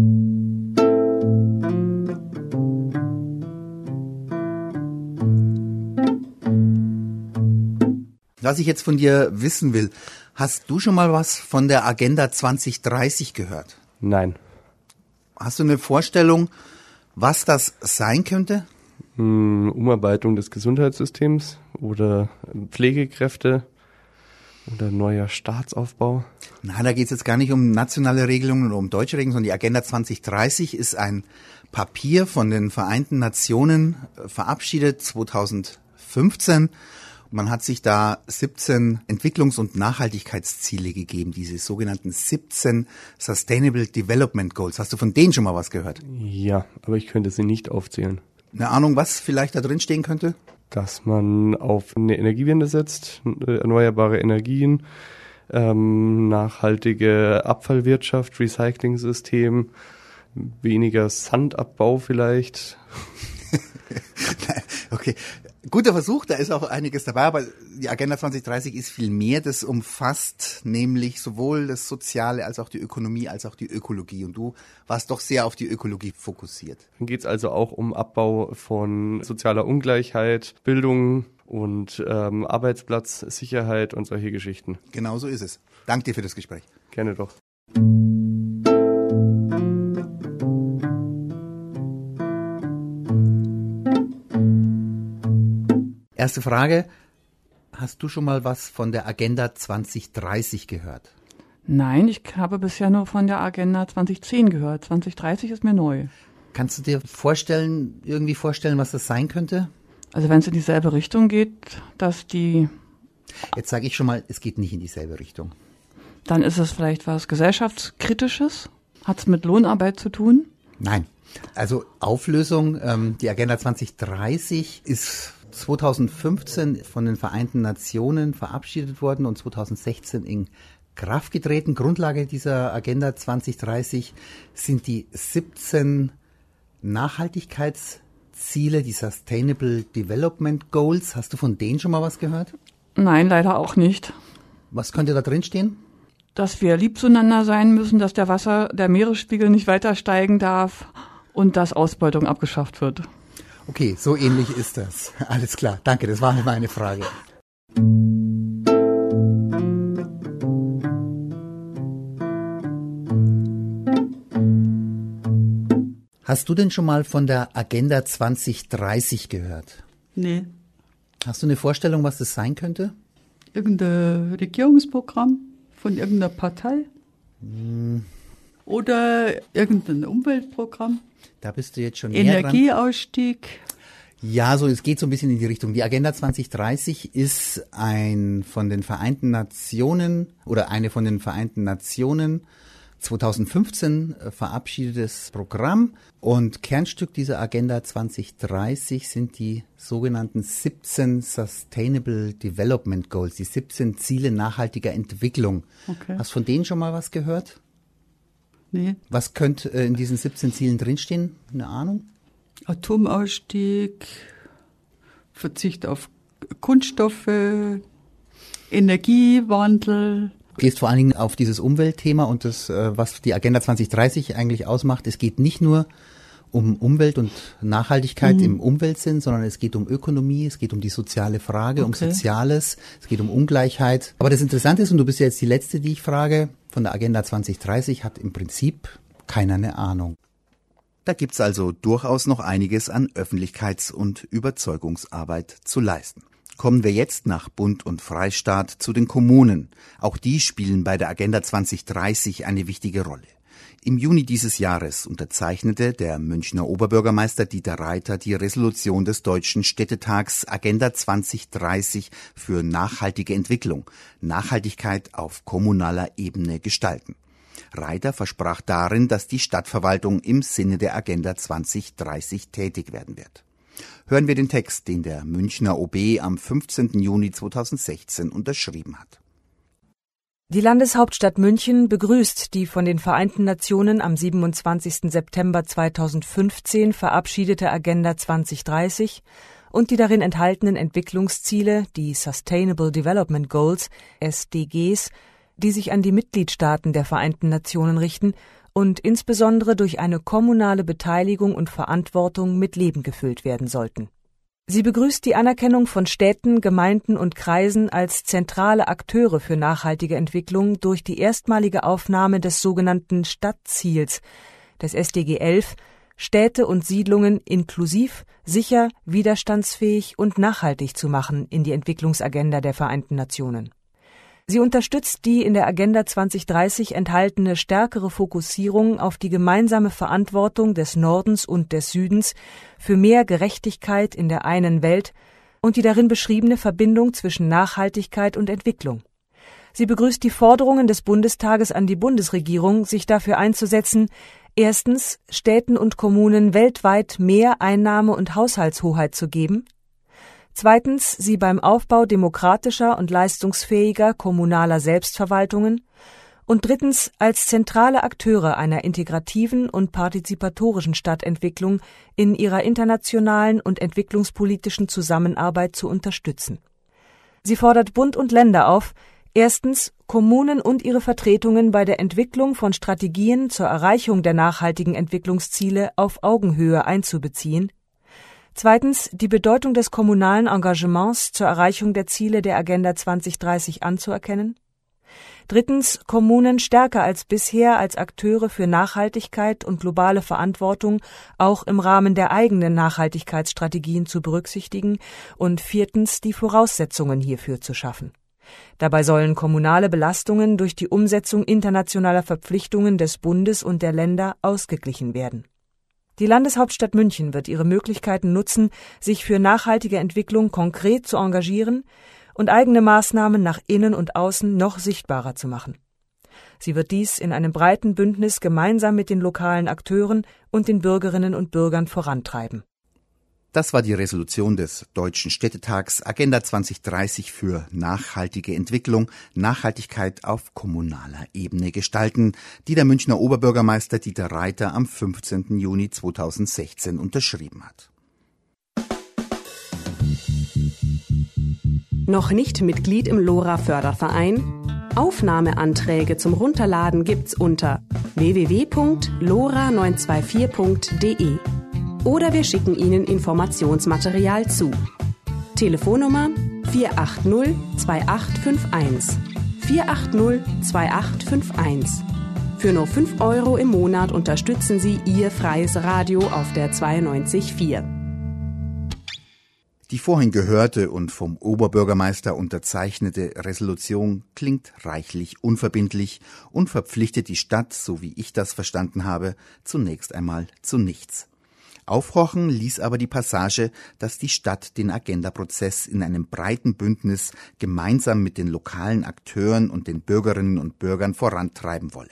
S1: Was ich jetzt von dir wissen will, hast du schon mal was von der Agenda 2030 gehört?
S6: Nein.
S1: Hast du eine Vorstellung, was das sein könnte?
S6: Umarbeitung des Gesundheitssystems oder Pflegekräfte oder neuer Staatsaufbau?
S1: Nein, da geht es jetzt gar nicht um nationale Regelungen oder um deutsche Regelungen, sondern die Agenda 2030 ist ein Papier von den Vereinten Nationen verabschiedet 2015. Man hat sich da 17 Entwicklungs- und Nachhaltigkeitsziele gegeben, diese sogenannten 17 Sustainable Development Goals. Hast du von denen schon mal was gehört?
S6: Ja, aber ich könnte sie nicht aufzählen.
S1: Eine Ahnung, was vielleicht da drin stehen könnte?
S6: Dass man auf eine Energiewende setzt, erneuerbare Energien, nachhaltige Abfallwirtschaft, Recycling-System, weniger Sandabbau vielleicht.
S1: Okay. Guter Versuch, da ist auch einiges dabei, aber die Agenda 2030 ist viel mehr. Das umfasst nämlich sowohl das Soziale als auch die Ökonomie als auch die Ökologie. Und du warst doch sehr auf die Ökologie fokussiert.
S6: Dann geht es also auch um Abbau von sozialer Ungleichheit, Bildung und Arbeitsplatzsicherheit und solche Geschichten.
S1: Genau so ist es. Danke dir für das Gespräch.
S6: Gerne doch.
S1: Erste Frage. Hast du schon mal was von der Agenda 2030 gehört?
S7: Nein, ich habe bisher nur von der Agenda 2010 gehört. 2030 ist mir neu.
S1: Kannst du dir irgendwie vorstellen, was das sein könnte?
S7: Also wenn es in dieselbe Richtung geht, dass die...
S1: Jetzt sage ich schon mal, es geht nicht in dieselbe Richtung.
S7: Dann ist es vielleicht was Gesellschaftskritisches? Hat es mit Lohnarbeit zu tun?
S1: Nein. Also Auflösung, die Agenda 2030 ist 2015 von den Vereinten Nationen verabschiedet worden und 2016 in Kraft getreten. Grundlage dieser Agenda 2030 sind die 17 Nachhaltigkeitsziele, die Sustainable Development Goals. Hast du von denen schon mal was gehört?
S7: Nein, leider auch nicht.
S1: Was könnte da drin stehen?
S7: Dass wir lieb zueinander sein müssen, dass der Meeresspiegel nicht weiter steigen darf und dass Ausbeutung abgeschafft wird.
S1: Okay, so ähnlich ist das. Alles klar, danke, das war meine Frage. Hast du denn schon mal von der Agenda 2030 gehört?
S8: Nee.
S1: Hast du eine Vorstellung, was das sein könnte?
S8: Irgendein Regierungsprogramm von irgendeiner Partei? Oder irgendein Umweltprogramm?
S1: Da bist du jetzt schon näher dran.
S8: Energieausstieg?
S1: Ja, es geht so ein bisschen in die Richtung. Die Agenda 2030 ist eine von den Vereinten Nationen 2015 verabschiedetes Programm. Und Kernstück dieser Agenda 2030 sind die sogenannten 17 Sustainable Development Goals, die 17 Ziele nachhaltiger Entwicklung.
S8: Okay.
S1: Hast du von denen schon mal was gehört?
S8: Nee.
S1: Was könnte in diesen 17 Zielen drinstehen? Eine Ahnung?
S8: Atomausstieg, Verzicht auf Kunststoffe, Energiewandel.
S1: Du gehst vor allen Dingen auf dieses Umweltthema und das, was die Agenda 2030 eigentlich ausmacht. Es geht nicht nur um Umwelt und Nachhaltigkeit im Umweltsinn, sondern es geht um Ökonomie, es geht um die soziale Frage, um Soziales, es geht um Ungleichheit. Aber das Interessante ist, und du bist ja jetzt die Letzte, die ich frage, von der Agenda 2030 hat im Prinzip keiner eine Ahnung. Da gibt's also durchaus noch einiges an Öffentlichkeits- und Überzeugungsarbeit zu leisten. Kommen wir jetzt nach Bund und Freistaat zu den Kommunen. Auch die spielen bei der Agenda 2030 eine wichtige Rolle. Im Juni dieses Jahres unterzeichnete der Münchner Oberbürgermeister Dieter Reiter die Resolution des Deutschen Städtetags Agenda 2030 für nachhaltige Entwicklung, Nachhaltigkeit auf kommunaler Ebene gestalten. Reiter versprach darin, dass die Stadtverwaltung im Sinne der Agenda 2030 tätig werden wird. Hören wir den Text, den der Münchner OB am 15. Juni 2016 unterschrieben hat.
S3: Die Landeshauptstadt München begrüßt die von den Vereinten Nationen am 27. September 2015 verabschiedete Agenda 2030 und die darin enthaltenen Entwicklungsziele, die Sustainable Development Goals, SDGs, die sich an die Mitgliedstaaten der Vereinten Nationen richten und insbesondere durch eine kommunale Beteiligung und Verantwortung mit Leben gefüllt werden sollten. Sie begrüßt die Anerkennung von Städten, Gemeinden und Kreisen als zentrale Akteure für nachhaltige Entwicklung durch die erstmalige Aufnahme des sogenannten Stadtziels, des SDG 11, Städte und Siedlungen inklusiv, sicher, widerstandsfähig und nachhaltig zu machen in die Entwicklungsagenda der Vereinten Nationen. Sie unterstützt die in der Agenda 2030 enthaltene stärkere Fokussierung auf die gemeinsame Verantwortung des Nordens und des Südens für mehr Gerechtigkeit in der einen Welt und die darin beschriebene Verbindung zwischen Nachhaltigkeit und Entwicklung. Sie begrüßt die Forderungen des Bundestages an die Bundesregierung, sich dafür einzusetzen, erstens, Städten und Kommunen weltweit mehr Einnahme- und Haushaltshoheit zu geben, zweitens, sie beim Aufbau demokratischer und leistungsfähiger kommunaler Selbstverwaltungen Und drittens als zentrale Akteure einer integrativen und partizipatorischen Stadtentwicklung in ihrer internationalen und entwicklungspolitischen Zusammenarbeit zu unterstützen. Sie fordert Bund und Länder auf, erstens, Kommunen und ihre Vertretungen bei der Entwicklung von Strategien zur Erreichung der nachhaltigen Entwicklungsziele auf Augenhöhe einzubeziehen. Zweitens, die Bedeutung des kommunalen Engagements zur Erreichung der Ziele der Agenda 2030 anzuerkennen. Drittens, Kommunen stärker als bisher als Akteure für Nachhaltigkeit und globale Verantwortung auch im Rahmen der eigenen Nachhaltigkeitsstrategien zu berücksichtigen und viertens, die Voraussetzungen hierfür zu schaffen. Dabei sollen kommunale Belastungen durch die Umsetzung internationaler Verpflichtungen des Bundes und der Länder ausgeglichen werden. Die Landeshauptstadt München wird ihre Möglichkeiten nutzen, sich für nachhaltige Entwicklung konkret zu engagieren und eigene Maßnahmen nach innen und außen noch sichtbarer zu machen. Sie wird dies in einem breiten Bündnis gemeinsam mit den lokalen Akteuren und den Bürgerinnen und Bürgern vorantreiben.
S1: Das war die Resolution des Deutschen Städtetags Agenda 2030 für nachhaltige Entwicklung, Nachhaltigkeit auf kommunaler Ebene gestalten, die der Münchner Oberbürgermeister Dieter Reiter am 15. Juni 2016 unterschrieben hat.
S9: Noch nicht Mitglied im LoRa-Förderverein? Aufnahmeanträge zum Runterladen gibt's unter www.lora924.de oder wir schicken Ihnen Informationsmaterial zu. Telefonnummer 480-2851. 480-2851. Für nur 5 € im Monat unterstützen Sie Ihr freies Radio auf der 92.4.
S1: Die vorhin gehörte und vom Oberbürgermeister unterzeichnete Resolution klingt reichlich unverbindlich und verpflichtet die Stadt, so wie ich das verstanden habe, zunächst einmal zu nichts. Aufhorchen ließ aber die Passage, dass die Stadt den Agenda-Prozess in einem breiten Bündnis gemeinsam mit den lokalen Akteuren und den Bürgerinnen und Bürgern vorantreiben wolle.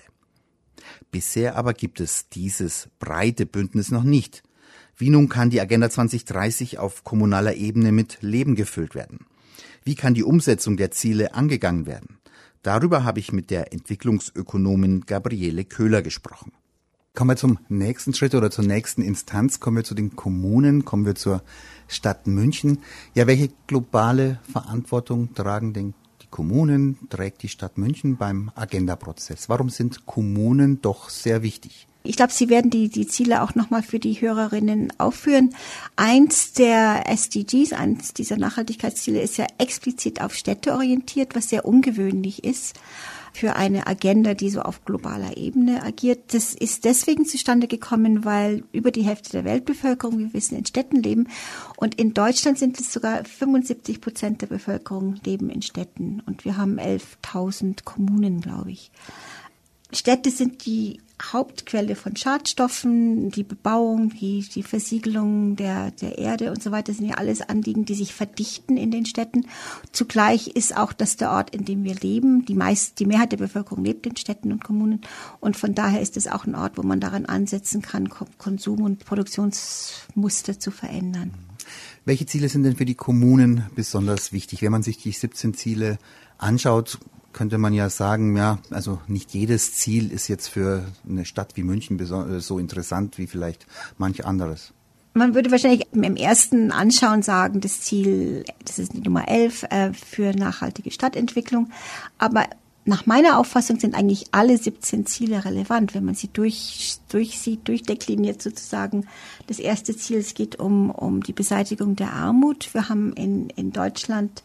S1: Bisher aber gibt es dieses breite Bündnis noch nicht. Wie nun kann die Agenda 2030 auf kommunaler Ebene mit Leben gefüllt werden? Wie kann die Umsetzung der Ziele angegangen werden? Darüber habe ich mit der Entwicklungsökonomin Gabriele Köhler gesprochen. Kommen wir zum nächsten Schritt oder zur nächsten Instanz, kommen wir zu den Kommunen, kommen wir zur Stadt München. Ja, welche globale Verantwortung tragen denn die Kommunen, trägt die Stadt München beim Agenda-Prozess? Warum sind Kommunen doch sehr wichtig?
S4: Ich glaube, Sie werden die Ziele auch nochmal für die Hörerinnen aufführen. Eins der SDGs, eins dieser Nachhaltigkeitsziele ist ja explizit auf Städte orientiert, was sehr ungewöhnlich ist für eine Agenda, die so auf globaler Ebene agiert. Das ist deswegen zustande gekommen, weil über die Hälfte der Weltbevölkerung, wie wir wissen, in Städten leben. Und in Deutschland sind es sogar 75% der Bevölkerung leben in Städten. Und wir haben 11.000 Kommunen, glaube ich. Städte sind die Hauptquelle von Schadstoffen, die Bebauung, die Versiegelung der Erde und so weiter sind ja alles Anliegen, die sich verdichten in den Städten. Zugleich ist auch das der Ort, in dem wir leben. Die Mehrheit der Bevölkerung lebt in Städten und Kommunen und von daher ist es auch ein Ort, wo man daran ansetzen kann, Konsum- und Produktionsmuster zu verändern.
S1: Welche Ziele sind denn für die Kommunen besonders wichtig? Wenn man sich die 17 Ziele anschaut, könnte man ja sagen, ja, also nicht jedes Ziel ist jetzt für eine Stadt wie München so interessant wie vielleicht manch anderes.
S4: Man würde wahrscheinlich im ersten Anschauen sagen, das Ziel, das ist die Nummer 11 für nachhaltige Stadtentwicklung. Aber nach meiner Auffassung sind eigentlich alle 17 Ziele relevant, wenn man sie durchdekliniert sozusagen. Das erste Ziel, es geht um die Beseitigung der Armut. Wir haben in Deutschland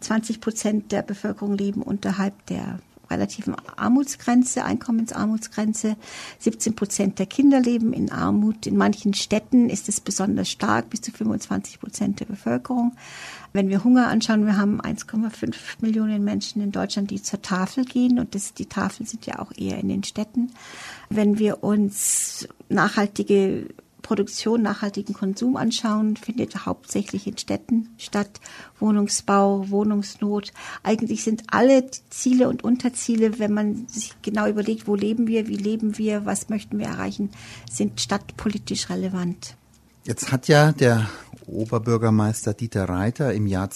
S4: 20% der Bevölkerung leben unterhalb der relativen Armutsgrenze, Einkommensarmutsgrenze. 17% der Kinder leben in Armut. In manchen Städten ist es besonders stark, bis zu 25% der Bevölkerung. Wenn wir Hunger anschauen, wir haben 1,5 Millionen Menschen in Deutschland, die zur Tafel gehen und die Tafeln sind ja auch eher in den Städten. Wenn wir uns nachhaltige Produktion, nachhaltigen Konsum anschauen, findet hauptsächlich in Städten statt. Wohnungsbau, Wohnungsnot. Eigentlich sind alle Ziele und Unterziele, wenn man sich genau überlegt, wo leben wir, wie leben wir, was möchten wir erreichen, sind stadtpolitisch relevant.
S1: Jetzt hat ja der Oberbürgermeister Dieter Reiter im Jahr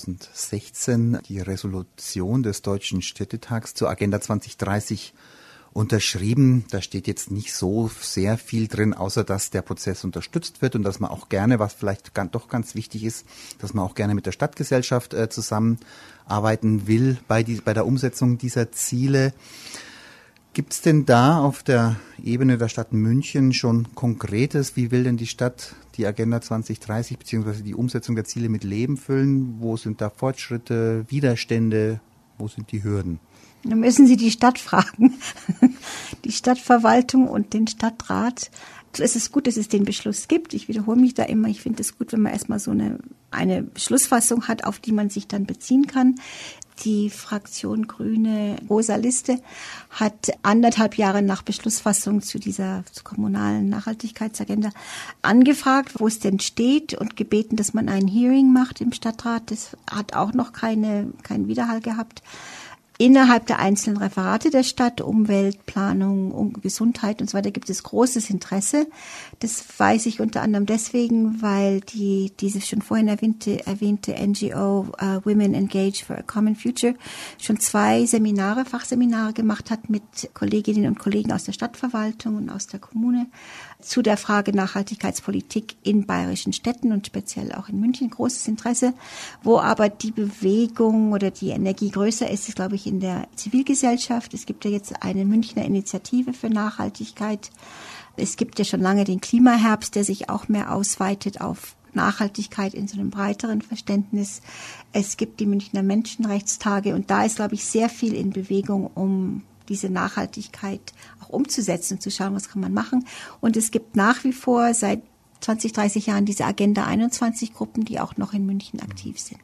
S1: 2016 die Resolution des Deutschen Städtetags zur Agenda 2030 unterschrieben. Da steht jetzt nicht so sehr viel drin, außer dass der Prozess unterstützt wird und dass man auch gerne, was vielleicht doch ganz wichtig ist, dass man auch gerne mit der Stadtgesellschaft zusammenarbeiten will bei der Umsetzung dieser Ziele. Gibt es denn da auf der Ebene der Stadt München schon Konkretes? Wie will denn die Stadt die Agenda 2030 bzw. die Umsetzung der Ziele mit Leben füllen? Wo sind da Fortschritte, Widerstände? Wo sind die Hürden?
S4: Dann müssen Sie die Stadt fragen, die Stadtverwaltung und den Stadtrat. Es ist gut, dass es den Beschluss gibt. Ich wiederhole mich da immer. Ich finde es gut, wenn man erstmal so eine Beschlussfassung hat, auf die man sich dann beziehen kann. Die Fraktion Grüne Rosa Liste hat 1,5 Jahre nach Beschlussfassung zur kommunalen Nachhaltigkeitsagenda angefragt, wo es denn steht und gebeten, dass man ein Hearing macht im Stadtrat. Das hat auch noch keinen Widerhall gehabt. Innerhalb der einzelnen Referate der Stadt, Umwelt, Planung, Gesundheit und so weiter, gibt es großes Interesse. Das weiß ich unter anderem deswegen, weil diese schon vorhin erwähnte NGO Women Engage for a Common Future schon 2 Fachseminare gemacht hat mit Kolleginnen und Kollegen aus der Stadtverwaltung und aus der Kommune zu der Frage Nachhaltigkeitspolitik in bayerischen Städten und speziell auch in München. Großes Interesse. Wo aber die Bewegung oder die Energie größer ist glaube ich, in der Zivilgesellschaft. Es gibt ja jetzt eine Münchner Initiative für Nachhaltigkeit. Es gibt ja schon lange den Klimaherbst, der sich auch mehr ausweitet auf Nachhaltigkeit in so einem breiteren Verständnis. Es gibt die Münchner Menschenrechtstage und da ist, glaube ich, sehr viel in Bewegung, um diese Nachhaltigkeit auch umzusetzen und zu schauen, was kann man machen. Und es gibt nach wie vor seit 20, 30 Jahren diese Agenda 21 Gruppen, die auch noch in München aktiv sind.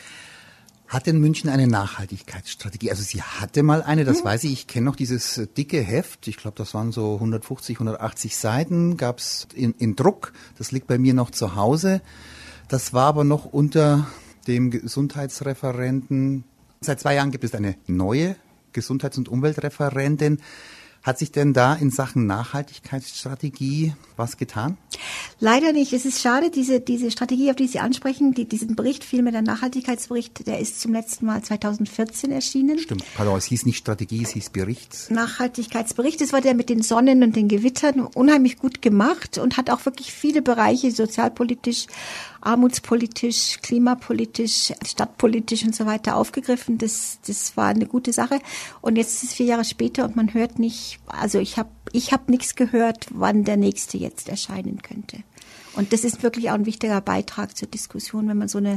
S1: Hat denn München eine Nachhaltigkeitsstrategie? Also sie hatte mal eine, das weiß ich. Ich kenne noch dieses dicke Heft. Ich glaube, das waren so 150, 180 Seiten. Gab es in Druck. Das liegt bei mir noch zu Hause. Das war aber noch unter dem Gesundheitsreferenten. Seit 2 Jahren gibt es eine neue Gesundheits- und Umweltreferentin. Hat sich denn da in Sachen Nachhaltigkeitsstrategie was getan?
S4: Leider nicht. Es ist schade, diese Strategie, auf die Sie ansprechen, diesen Bericht, vielmehr der Nachhaltigkeitsbericht, der ist zum letzten Mal 2014 erschienen.
S1: Stimmt, pardon, es hieß nicht Strategie, es hieß Bericht.
S4: Nachhaltigkeitsbericht, das war der mit den Sonnen und den Gewittern, unheimlich gut gemacht und hat auch wirklich viele Bereiche, sozialpolitisch, armutspolitisch, klimapolitisch, stadtpolitisch und so weiter aufgegriffen. Das war eine gute Sache. Und jetzt ist es 4 Jahre später und man hört nicht, also ich hab nichts gehört, wann der nächste jetzt erscheinen könnte. Und das ist wirklich auch ein wichtiger Beitrag zur Diskussion, wenn man so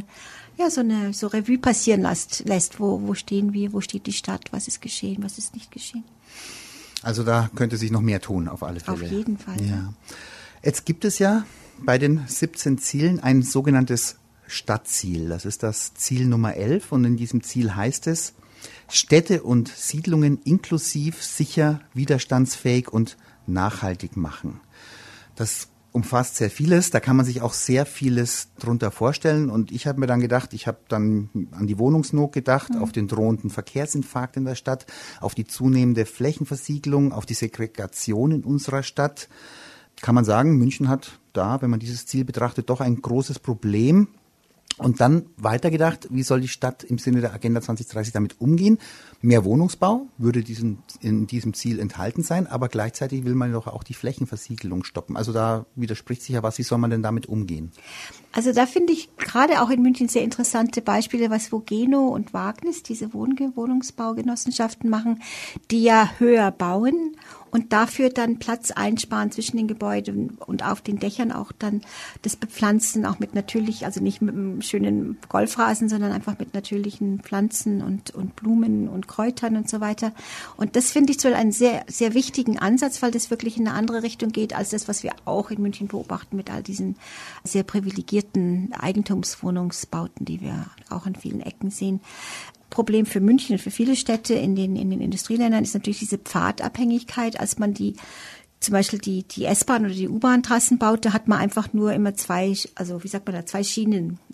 S4: Revue passieren lässt, wo stehen wir, wo steht die Stadt, was ist geschehen, was ist nicht geschehen.
S1: Also da könnte sich noch mehr tun, auf alle Fälle.
S4: Auf jeden Fall.
S1: Ja. Jetzt gibt es ja bei den 17 Zielen ein sogenanntes Stadtziel. Das ist das Ziel Nummer 11 und in diesem Ziel heißt es, Städte und Siedlungen inklusiv, sicher, widerstandsfähig und nachhaltig machen. Das umfasst sehr vieles, da kann man sich auch sehr vieles drunter vorstellen und ich habe mir dann gedacht, ich habe dann an die Wohnungsnot gedacht, auf den drohenden Verkehrsinfarkt in der Stadt, auf die zunehmende Flächenversiegelung, auf die Segregation in unserer Stadt. Kann man sagen, München hat da, wenn man dieses Ziel betrachtet, doch ein großes Problem. Und dann weitergedacht, wie soll die Stadt im Sinne der Agenda 2030 damit umgehen? Mehr Wohnungsbau würde in diesem Ziel enthalten sein, aber gleichzeitig will man doch auch die Flächenversiegelung stoppen. Also da widerspricht sich ja was, wie soll man denn damit umgehen?
S4: Also da finde ich gerade auch in München sehr interessante Beispiele, was Vogeno und Wagnis, diese Wohnungsbaugenossenschaften machen, die ja höher bauen und dafür dann Platz einsparen zwischen den Gebäuden und auf den Dächern auch dann das Bepflanzen, auch mit natürlich, also nicht mit einem schönen Golfrasen, sondern einfach mit natürlichen Pflanzen und Blumen und Kräutern und so weiter. Und das finde ich so einen sehr, sehr wichtigen Ansatz, weil das wirklich in eine andere Richtung geht, als das, was wir auch in München beobachten mit all diesen sehr privilegierten Eigentumswohnungsbauten, die wir auch in vielen Ecken sehen. Problem für München und für viele Städte in den Industrieländern ist natürlich diese Pfadabhängigkeit. Als man zum Beispiel die S-Bahn oder die U-Bahn-Trassen baute, hat man einfach nur immer zwei Schienen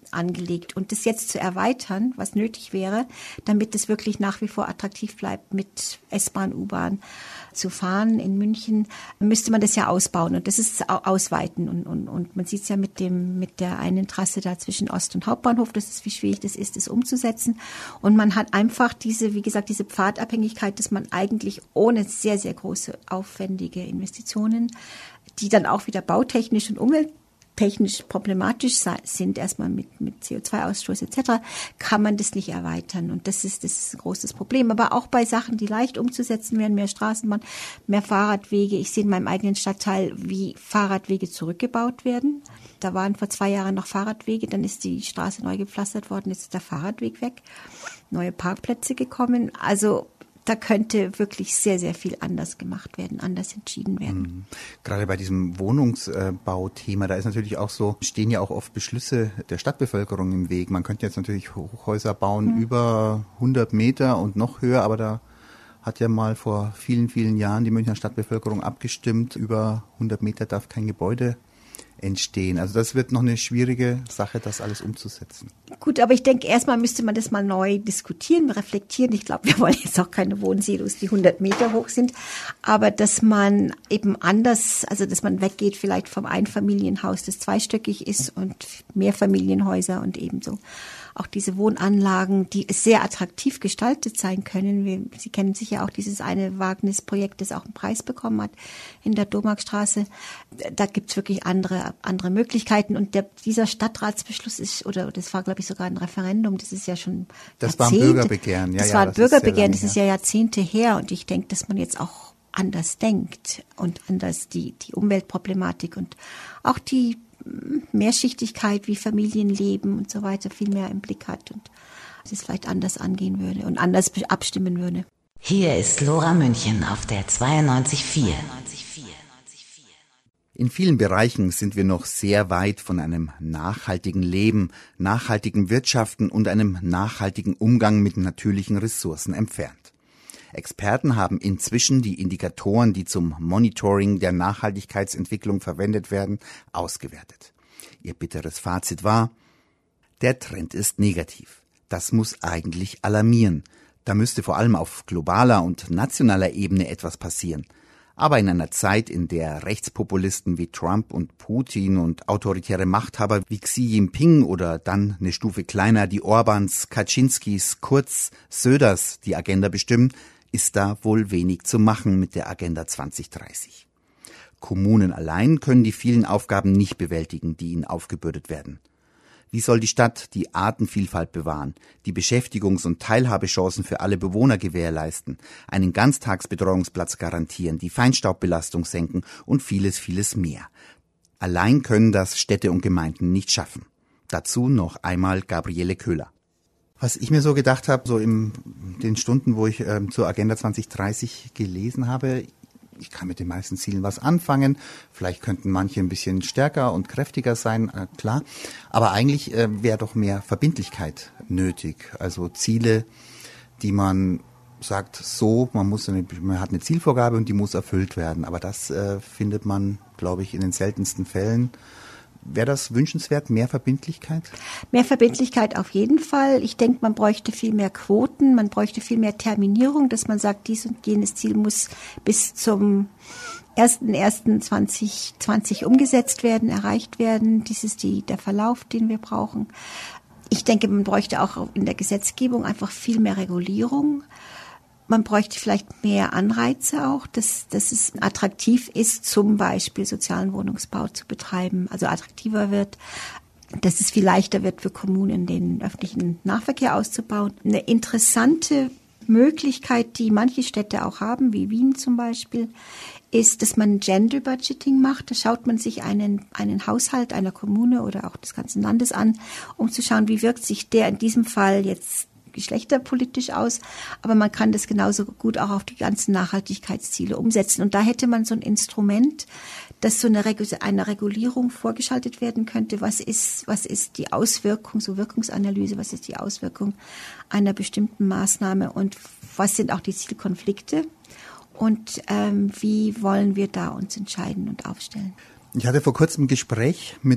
S4: angelegt. Und das jetzt zu erweitern, was nötig wäre, damit es wirklich nach wie vor attraktiv bleibt, mit S-Bahn, U-Bahn zu fahren in München, müsste man das ja ausbauen und das ist ausweiten. Und man sieht es ja mit der einen Trasse da zwischen Ost- und Hauptbahnhof, das ist, wie schwierig das ist, das umzusetzen. Und man hat einfach diese Pfadabhängigkeit, dass man eigentlich ohne sehr, sehr große, aufwendige Investitionen, die dann auch wieder bautechnisch und umwelttechnisch problematisch sind, erstmal mit CO2-Ausstoß etc., kann man das nicht erweitern. Und das ist ein großes Problem. Aber auch bei Sachen, die leicht umzusetzen wären, mehr Straßenbahn, mehr Fahrradwege. Ich sehe in meinem eigenen Stadtteil, wie Fahrradwege zurückgebaut werden. Da waren vor 2 Jahren noch Fahrradwege, dann ist die Straße neu gepflastert worden, jetzt ist der Fahrradweg weg, neue Parkplätze gekommen. Also da könnte wirklich sehr, sehr viel anders gemacht werden, anders entschieden werden.
S1: Gerade bei diesem Wohnungsbauthema, da ist natürlich auch so, stehen ja auch oft Beschlüsse der Stadtbevölkerung im Weg. Man könnte jetzt natürlich Hochhäuser bauen über 100 Meter und noch höher, aber da hat ja mal vor vielen, vielen Jahren die Münchner Stadtbevölkerung abgestimmt, über 100 Meter darf kein Gebäude entstehen. Also das wird noch eine schwierige Sache, das alles umzusetzen.
S4: Gut, aber ich denke, erstmal müsste man das mal neu diskutieren, reflektieren. Ich glaube, wir wollen jetzt auch keine Wohnsilos, die 100 Meter hoch sind, aber dass man eben anders, also dass man weggeht vielleicht vom Einfamilienhaus, das zweistöckig ist und Mehrfamilienhäuser und ebenso auch diese Wohnanlagen, die sehr attraktiv gestaltet sein können. Sie kennen sicher auch dieses eine Wagnisprojekt, das auch einen Preis bekommen hat in der Domarkstraße. Da gibt's wirklich andere Möglichkeiten. Und dieser Stadtratsbeschluss das war, glaube ich, sogar ein Referendum. Das ist ja schon
S1: Das war ein Bürgerbegehren. Ja,
S4: das war ein Bürgerbegehren. Das ist ja Jahrzehnte her. Und ich denke, dass man jetzt auch anders denkt und anders die Umweltproblematik und auch die Mehrschichtigkeit, wie Familien leben und so weiter, viel mehr im Blick hat und es vielleicht anders angehen würde und anders abstimmen würde.
S2: Hier ist Lora München auf der 92.4.
S1: In vielen Bereichen sind wir noch sehr weit von einem nachhaltigen Leben, nachhaltigen Wirtschaften und einem nachhaltigen Umgang mit natürlichen Ressourcen entfernt. Experten haben inzwischen die Indikatoren, die zum Monitoring der Nachhaltigkeitsentwicklung verwendet werden, ausgewertet. Ihr bitteres Fazit war: Der Trend ist negativ. Das muss eigentlich alarmieren. Da müsste vor allem auf globaler und nationaler Ebene etwas passieren. Aber in einer Zeit, in der Rechtspopulisten wie Trump und Putin und autoritäre Machthaber wie Xi Jinping oder dann eine Stufe kleiner die Orbans, Kaczynskis, Kurz, Söders die Agenda bestimmen, ist da wohl wenig zu machen mit der Agenda 2030. Kommunen allein können die vielen Aufgaben nicht bewältigen, die ihnen aufgebürdet werden. Wie soll die Stadt die Artenvielfalt bewahren, die Beschäftigungs- und Teilhabechancen für alle Bewohner gewährleisten, einen Ganztagsbetreuungsplatz garantieren, die Feinstaubbelastung senken und vieles, vieles mehr? Allein können das Städte und Gemeinden nicht schaffen. Dazu noch einmal Gabriele Köhler. Was ich mir so gedacht habe, so in den Stunden, wo ich zur Agenda 2030 gelesen habe, ich kann mit den meisten Zielen was anfangen. Vielleicht könnten manche ein bisschen stärker und kräftiger sein, klar. Aber eigentlich wäre doch mehr Verbindlichkeit nötig. Also Ziele, die man sagt, man hat eine Zielvorgabe und die muss erfüllt werden. Aber das findet man, glaube ich, in den seltensten Fällen. Wäre das wünschenswert, mehr Verbindlichkeit?
S4: Mehr Verbindlichkeit auf jeden Fall. Ich denke, man bräuchte viel mehr Quoten, man bräuchte viel mehr Terminierung, dass man sagt, dies und jenes Ziel muss bis zum 1.1.2020 umgesetzt werden, erreicht werden. Dies ist der Verlauf, den wir brauchen. Ich denke, man bräuchte auch in der Gesetzgebung einfach viel mehr Regulierung. Man bräuchte vielleicht mehr Anreize auch, dass es attraktiv ist, zum Beispiel sozialen Wohnungsbau zu betreiben, also attraktiver wird, dass es viel leichter wird für Kommunen, den öffentlichen Nahverkehr auszubauen. Eine interessante Möglichkeit, die manche Städte auch haben, wie Wien zum Beispiel, ist, dass man Gender Budgeting macht. Da schaut man sich einen Haushalt einer Kommune oder auch des ganzen Landes an, um zu schauen, wie wirkt sich der in diesem Fall jetzt geschlechterpolitisch aus, aber man kann das genauso gut auch auf die ganzen Nachhaltigkeitsziele umsetzen. Und da hätte man so ein Instrument, dass so eine Regulierung vorgeschaltet werden könnte. Was ist die Auswirkung, so Wirkungsanalyse, was ist die Auswirkung einer bestimmten Maßnahme und was sind auch die Zielkonflikte und wie wollen wir da uns entscheiden und aufstellen?
S1: Ich hatte vor kurzem ein Gespräch mit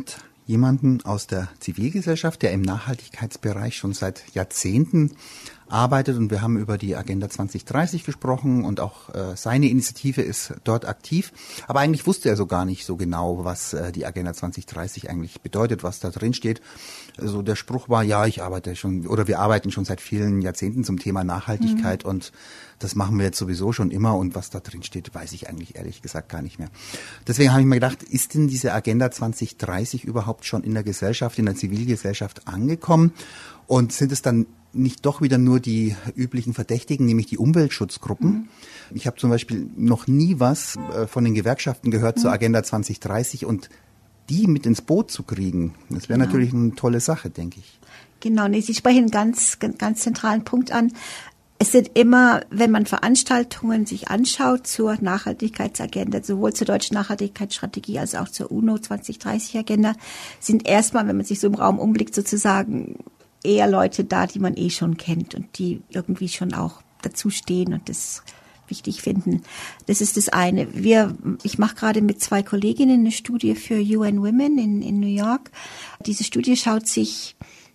S1: jemanden aus der Zivilgesellschaft, der im Nachhaltigkeitsbereich schon seit Jahrzehnten arbeitet, und wir haben über die Agenda 2030 gesprochen und auch seine Initiative ist dort aktiv. Aber eigentlich wusste er so gar nicht so genau, was die Agenda 2030 eigentlich bedeutet, was da drin steht. Also der Spruch war, ja, wir arbeiten schon seit vielen Jahrzehnten zum Thema Nachhaltigkeit und das machen wir jetzt sowieso schon immer, und was da drin steht, weiß ich eigentlich ehrlich gesagt gar nicht mehr. Deswegen habe ich mir gedacht, ist denn diese Agenda 2030 überhaupt schon in der Gesellschaft, in der Zivilgesellschaft angekommen? Und sind es dann nicht doch wieder nur die üblichen Verdächtigen, nämlich die Umweltschutzgruppen? Ich habe zum Beispiel noch nie was von den Gewerkschaften gehört zur Agenda 2030, und die mit ins Boot zu kriegen, das wäre natürlich eine tolle Sache, denke ich.
S4: Genau, nee, Sie sprechen einen ganz zentralen Punkt an. Es sind immer, wenn man Veranstaltungen sich anschaut zur Nachhaltigkeitsagenda, sowohl zur deutschen Nachhaltigkeitsstrategie als auch zur UNO 2030-Agenda, sind erstmal, wenn man sich so im Raum umblickt, sozusagen eher Leute da, die man schon kennt und die irgendwie schon auch dazu stehen und das wichtig finden. Das ist das eine. Ich mache gerade mit 2 Kolleginnen eine Studie für UN Women in New York. Diese Studie schaut sich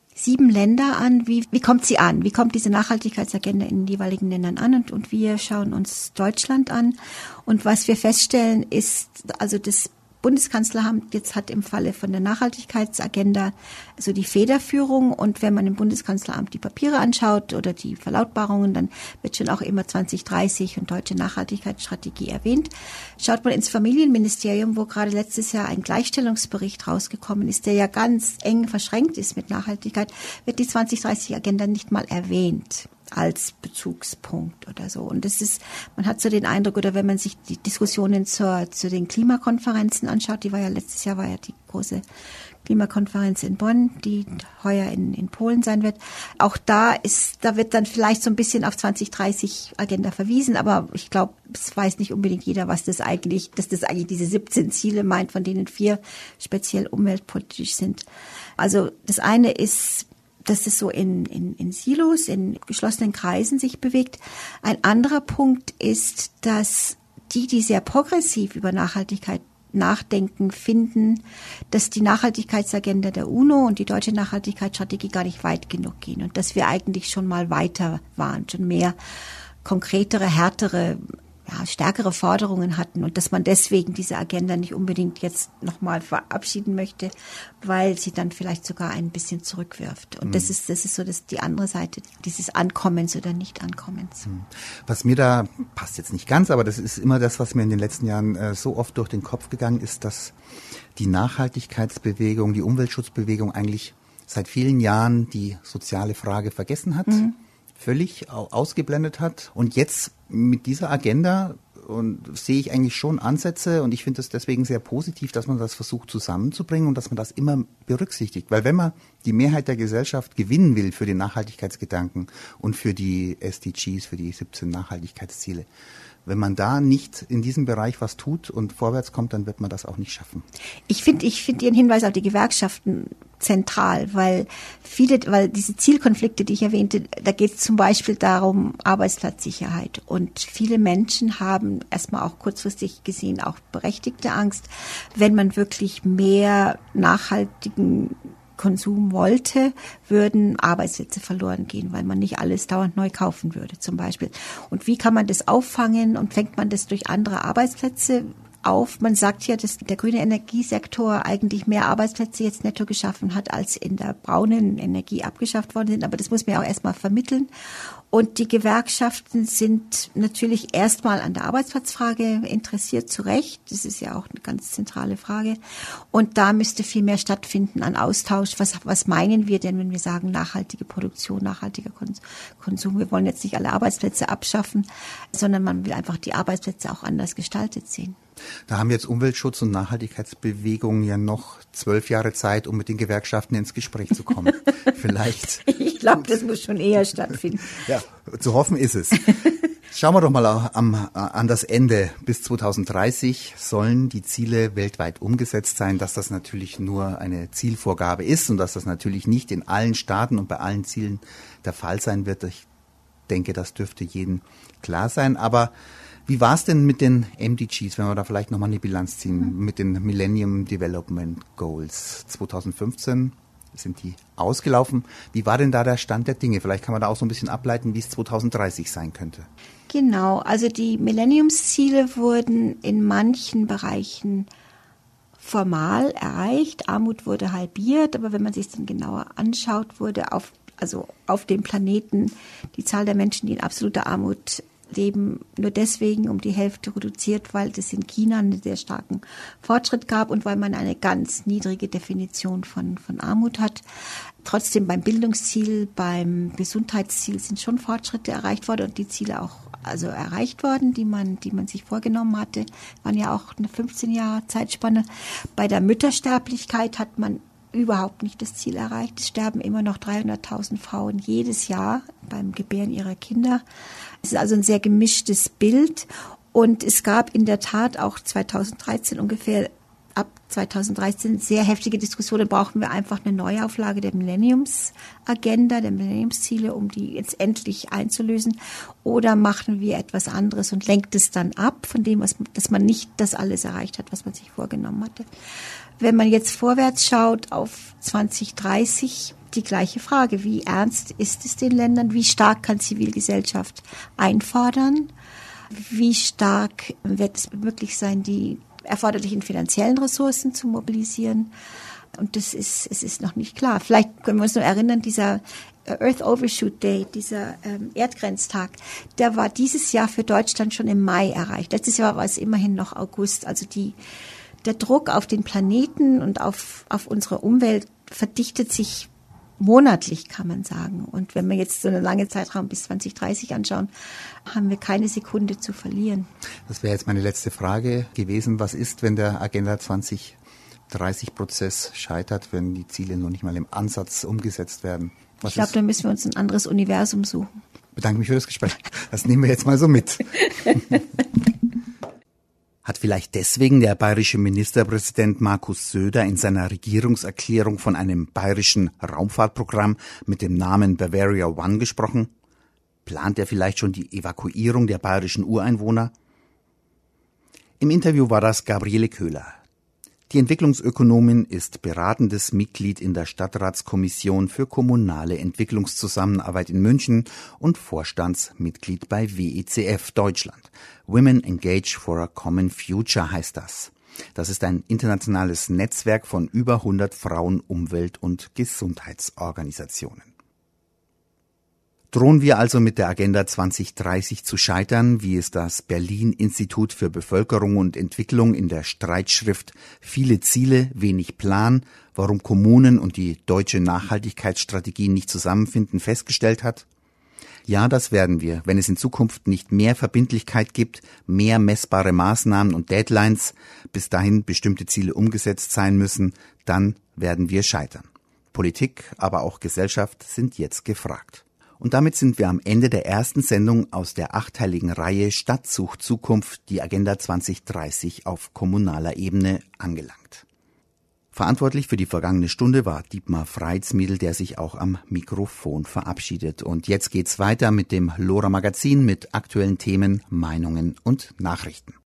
S4: 7 Länder an. Wie kommt sie an? Wie kommt diese Nachhaltigkeitsagenda in den jeweiligen Ländern an? Und wir schauen uns Deutschland an. Und was wir feststellen ist, also das Bundeskanzleramt hat im Falle von der Nachhaltigkeitsagenda so die Federführung, und wenn man im Bundeskanzleramt die Papiere anschaut oder die Verlautbarungen, dann wird schon auch immer 2030 und deutsche Nachhaltigkeitsstrategie erwähnt. Schaut man ins Familienministerium, wo gerade letztes Jahr ein Gleichstellungsbericht rausgekommen ist, der ja ganz eng verschränkt ist mit Nachhaltigkeit, wird die 2030-Agenda nicht mal erwähnt als Bezugspunkt oder so. Und das ist, man hat so den Eindruck, oder wenn man sich die Diskussionen zu den Klimakonferenzen anschaut, letztes Jahr war ja die große Klimakonferenz in Bonn, die heuer in Polen sein wird. Auch da wird dann vielleicht so ein bisschen auf 2030 Agenda verwiesen, aber ich glaube, es weiß nicht unbedingt jeder, dass das eigentlich diese 17 Ziele meint, von denen 4 speziell umweltpolitisch sind. Also das eine ist, dass es so in Silos, in geschlossenen Kreisen sich bewegt. Ein anderer Punkt ist, dass die sehr progressiv über Nachhaltigkeit nachdenken, finden, dass die Nachhaltigkeitsagenda der UNO und die deutsche Nachhaltigkeitsstrategie gar nicht weit genug gehen und dass wir eigentlich schon mal weiter waren, schon mehr konkretere, härtere, stärkere Forderungen hatten und dass man deswegen diese Agenda nicht unbedingt jetzt nochmal verabschieden möchte, weil sie dann vielleicht sogar ein bisschen zurückwirft. Und das ist so die andere Seite dieses Ankommens oder Nicht-Ankommens.
S1: Was mir da, passt jetzt nicht ganz, aber das ist immer das, was mir in den letzten Jahren so oft durch den Kopf gegangen ist, dass die Nachhaltigkeitsbewegung, die Umweltschutzbewegung eigentlich seit vielen Jahren die soziale Frage vergessen hat. Völlig ausgeblendet hat. Und jetzt mit dieser Agenda sehe ich eigentlich schon Ansätze, und ich finde es deswegen sehr positiv, dass man das versucht zusammenzubringen und dass man das immer berücksichtigt. Weil wenn man die Mehrheit der Gesellschaft gewinnen will für den Nachhaltigkeitsgedanken und für die SDGs, für die 17 Nachhaltigkeitsziele, wenn man da nicht in diesem Bereich was tut und vorwärts kommt, dann wird man das auch nicht schaffen.
S4: Ich finde Ihren Hinweis auf die Gewerkschaften zentral, weil diese Zielkonflikte, die ich erwähnte, da geht es zum Beispiel darum, Arbeitsplatzsicherheit. Und viele Menschen haben erstmal auch kurzfristig gesehen auch berechtigte Angst, wenn man wirklich mehr nachhaltigen Konsum wollte, würden Arbeitsplätze verloren gehen, weil man nicht alles dauernd neu kaufen würde zum Beispiel. Und wie kann man das auffangen und fängt man das durch andere Arbeitsplätze auf? Man sagt ja, dass der grüne Energiesektor eigentlich mehr Arbeitsplätze jetzt netto geschaffen hat, als in der braunen Energie abgeschafft worden sind. Aber das muss man ja auch erstmal vermitteln. Und die Gewerkschaften sind natürlich erstmal an der Arbeitsplatzfrage interessiert, zu Recht. Das ist ja auch eine ganz zentrale Frage. Und da müsste viel mehr stattfinden an Austausch. Was meinen wir denn, wenn wir sagen nachhaltige Produktion, nachhaltiger Konsum? Wir wollen jetzt nicht alle Arbeitsplätze abschaffen, sondern man will einfach die Arbeitsplätze auch anders gestaltet sehen.
S1: Da haben jetzt Umweltschutz- und Nachhaltigkeitsbewegungen ja noch 12 Jahre Zeit, um mit den Gewerkschaften ins Gespräch zu kommen. Vielleicht.
S4: Ich glaube, das muss schon eher stattfinden.
S1: Ja, zu hoffen ist es. Schauen wir doch mal an das Ende. Bis 2030 sollen die Ziele weltweit umgesetzt sein, dass das natürlich nur eine Zielvorgabe ist und dass das natürlich nicht in allen Staaten und bei allen Zielen der Fall sein wird. Ich denke, das dürfte jedem klar sein. Aber Wie war es denn mit den MDGs, wenn wir da vielleicht nochmal eine Bilanz ziehen, mit den Millennium Development Goals 2015? Sind die ausgelaufen? Wie war denn da der Stand der Dinge? Vielleicht kann man da auch so ein bisschen ableiten, wie es 2030 sein könnte.
S4: Genau, also die Millenniumsziele wurden in manchen Bereichen formal erreicht. Armut wurde halbiert, aber wenn man sich dann genauer anschaut, wurde auf dem Planeten die Zahl der Menschen, die in absoluter Armut leben, nur deswegen um die Hälfte reduziert, weil es in China einen sehr starken Fortschritt gab und weil man eine ganz niedrige Definition von Armut hat. Trotzdem beim Bildungsziel, beim Gesundheitsziel sind schon Fortschritte erreicht worden und die Ziele auch erreicht worden, die man sich vorgenommen hatte, waren ja auch eine 15 Jahre Zeitspanne. Bei der Müttersterblichkeit hat man überhaupt nicht das Ziel erreicht. Es sterben immer noch 300.000 Frauen jedes Jahr beim Gebären ihrer Kinder. Es ist also ein sehr gemischtes Bild und es gab in der Tat auch 2013 ungefähr ab 2013 sehr heftige Diskussionen. Brauchen wir einfach eine Neuauflage der Millenniumsagenda, der Millenniumsziele, um die jetzt endlich einzulösen, oder machen wir etwas anderes und lenkt es dann ab von dem, dass man nicht das alles erreicht hat, was man sich vorgenommen hatte. Wenn man jetzt vorwärts schaut auf 2030, die gleiche Frage. Wie ernst ist es den Ländern? Wie stark kann Zivilgesellschaft einfordern? Wie stark wird es möglich sein, die erforderlichen finanziellen Ressourcen zu mobilisieren? Und es ist noch nicht klar. Vielleicht können wir uns nur erinnern, dieser Earth Overshoot Day, dieser Erdgrenztag, der war dieses Jahr für Deutschland schon im Mai erreicht. Letztes Jahr war es immerhin noch August. Also der Druck auf den Planeten und auf unsere Umwelt verdichtet sich monatlich, kann man sagen. Und wenn wir jetzt so einen langen Zeitraum bis 2030 anschauen, haben wir keine Sekunde zu verlieren.
S1: Das wäre jetzt meine letzte Frage gewesen. Was ist, wenn der Agenda 2030-Prozess scheitert, wenn die Ziele noch nicht mal im Ansatz umgesetzt werden?
S4: Ich glaube, dann müssen wir uns ein anderes Universum suchen.
S1: Ich bedanke mich für das Gespräch. Das nehmen wir jetzt mal so mit. Hat vielleicht deswegen der bayerische Ministerpräsident Markus Söder in seiner Regierungserklärung von einem bayerischen Raumfahrtprogramm mit dem Namen Bavaria One gesprochen? Plant er vielleicht schon die Evakuierung der bayerischen Ureinwohner? Im Interview war das Gabriele Köhler. Die Entwicklungsökonomin ist beratendes Mitglied in der Stadtratskommission für kommunale Entwicklungszusammenarbeit in München und Vorstandsmitglied bei WECF Deutschland. Women Engage for a Common Future heißt das. Das ist ein internationales Netzwerk von über 100 Frauen-, Umwelt- und Gesundheitsorganisationen. Drohen wir also mit der Agenda 2030 zu scheitern, wie es das Berlin-Institut für Bevölkerung und Entwicklung in der Streitschrift Viele Ziele, wenig Plan, warum Kommunen und die deutsche Nachhaltigkeitsstrategie nicht zusammenfinden, festgestellt hat? Ja, das werden wir, wenn es in Zukunft nicht mehr Verbindlichkeit gibt, mehr messbare Maßnahmen und Deadlines, bis dahin bestimmte Ziele umgesetzt sein müssen, dann werden wir scheitern. Politik, aber auch Gesellschaft sind jetzt gefragt. Und damit sind wir am Ende der ersten Sendung aus der 8-teiligen Reihe Stadt sucht Zukunft, die Agenda 2030 auf kommunaler Ebene angelangt. Verantwortlich für die vergangene Stunde war Dietmar Freitsmiedl, der sich auch am Mikrofon verabschiedet. Und jetzt geht's weiter mit dem LoRa Magazin mit aktuellen Themen, Meinungen und Nachrichten.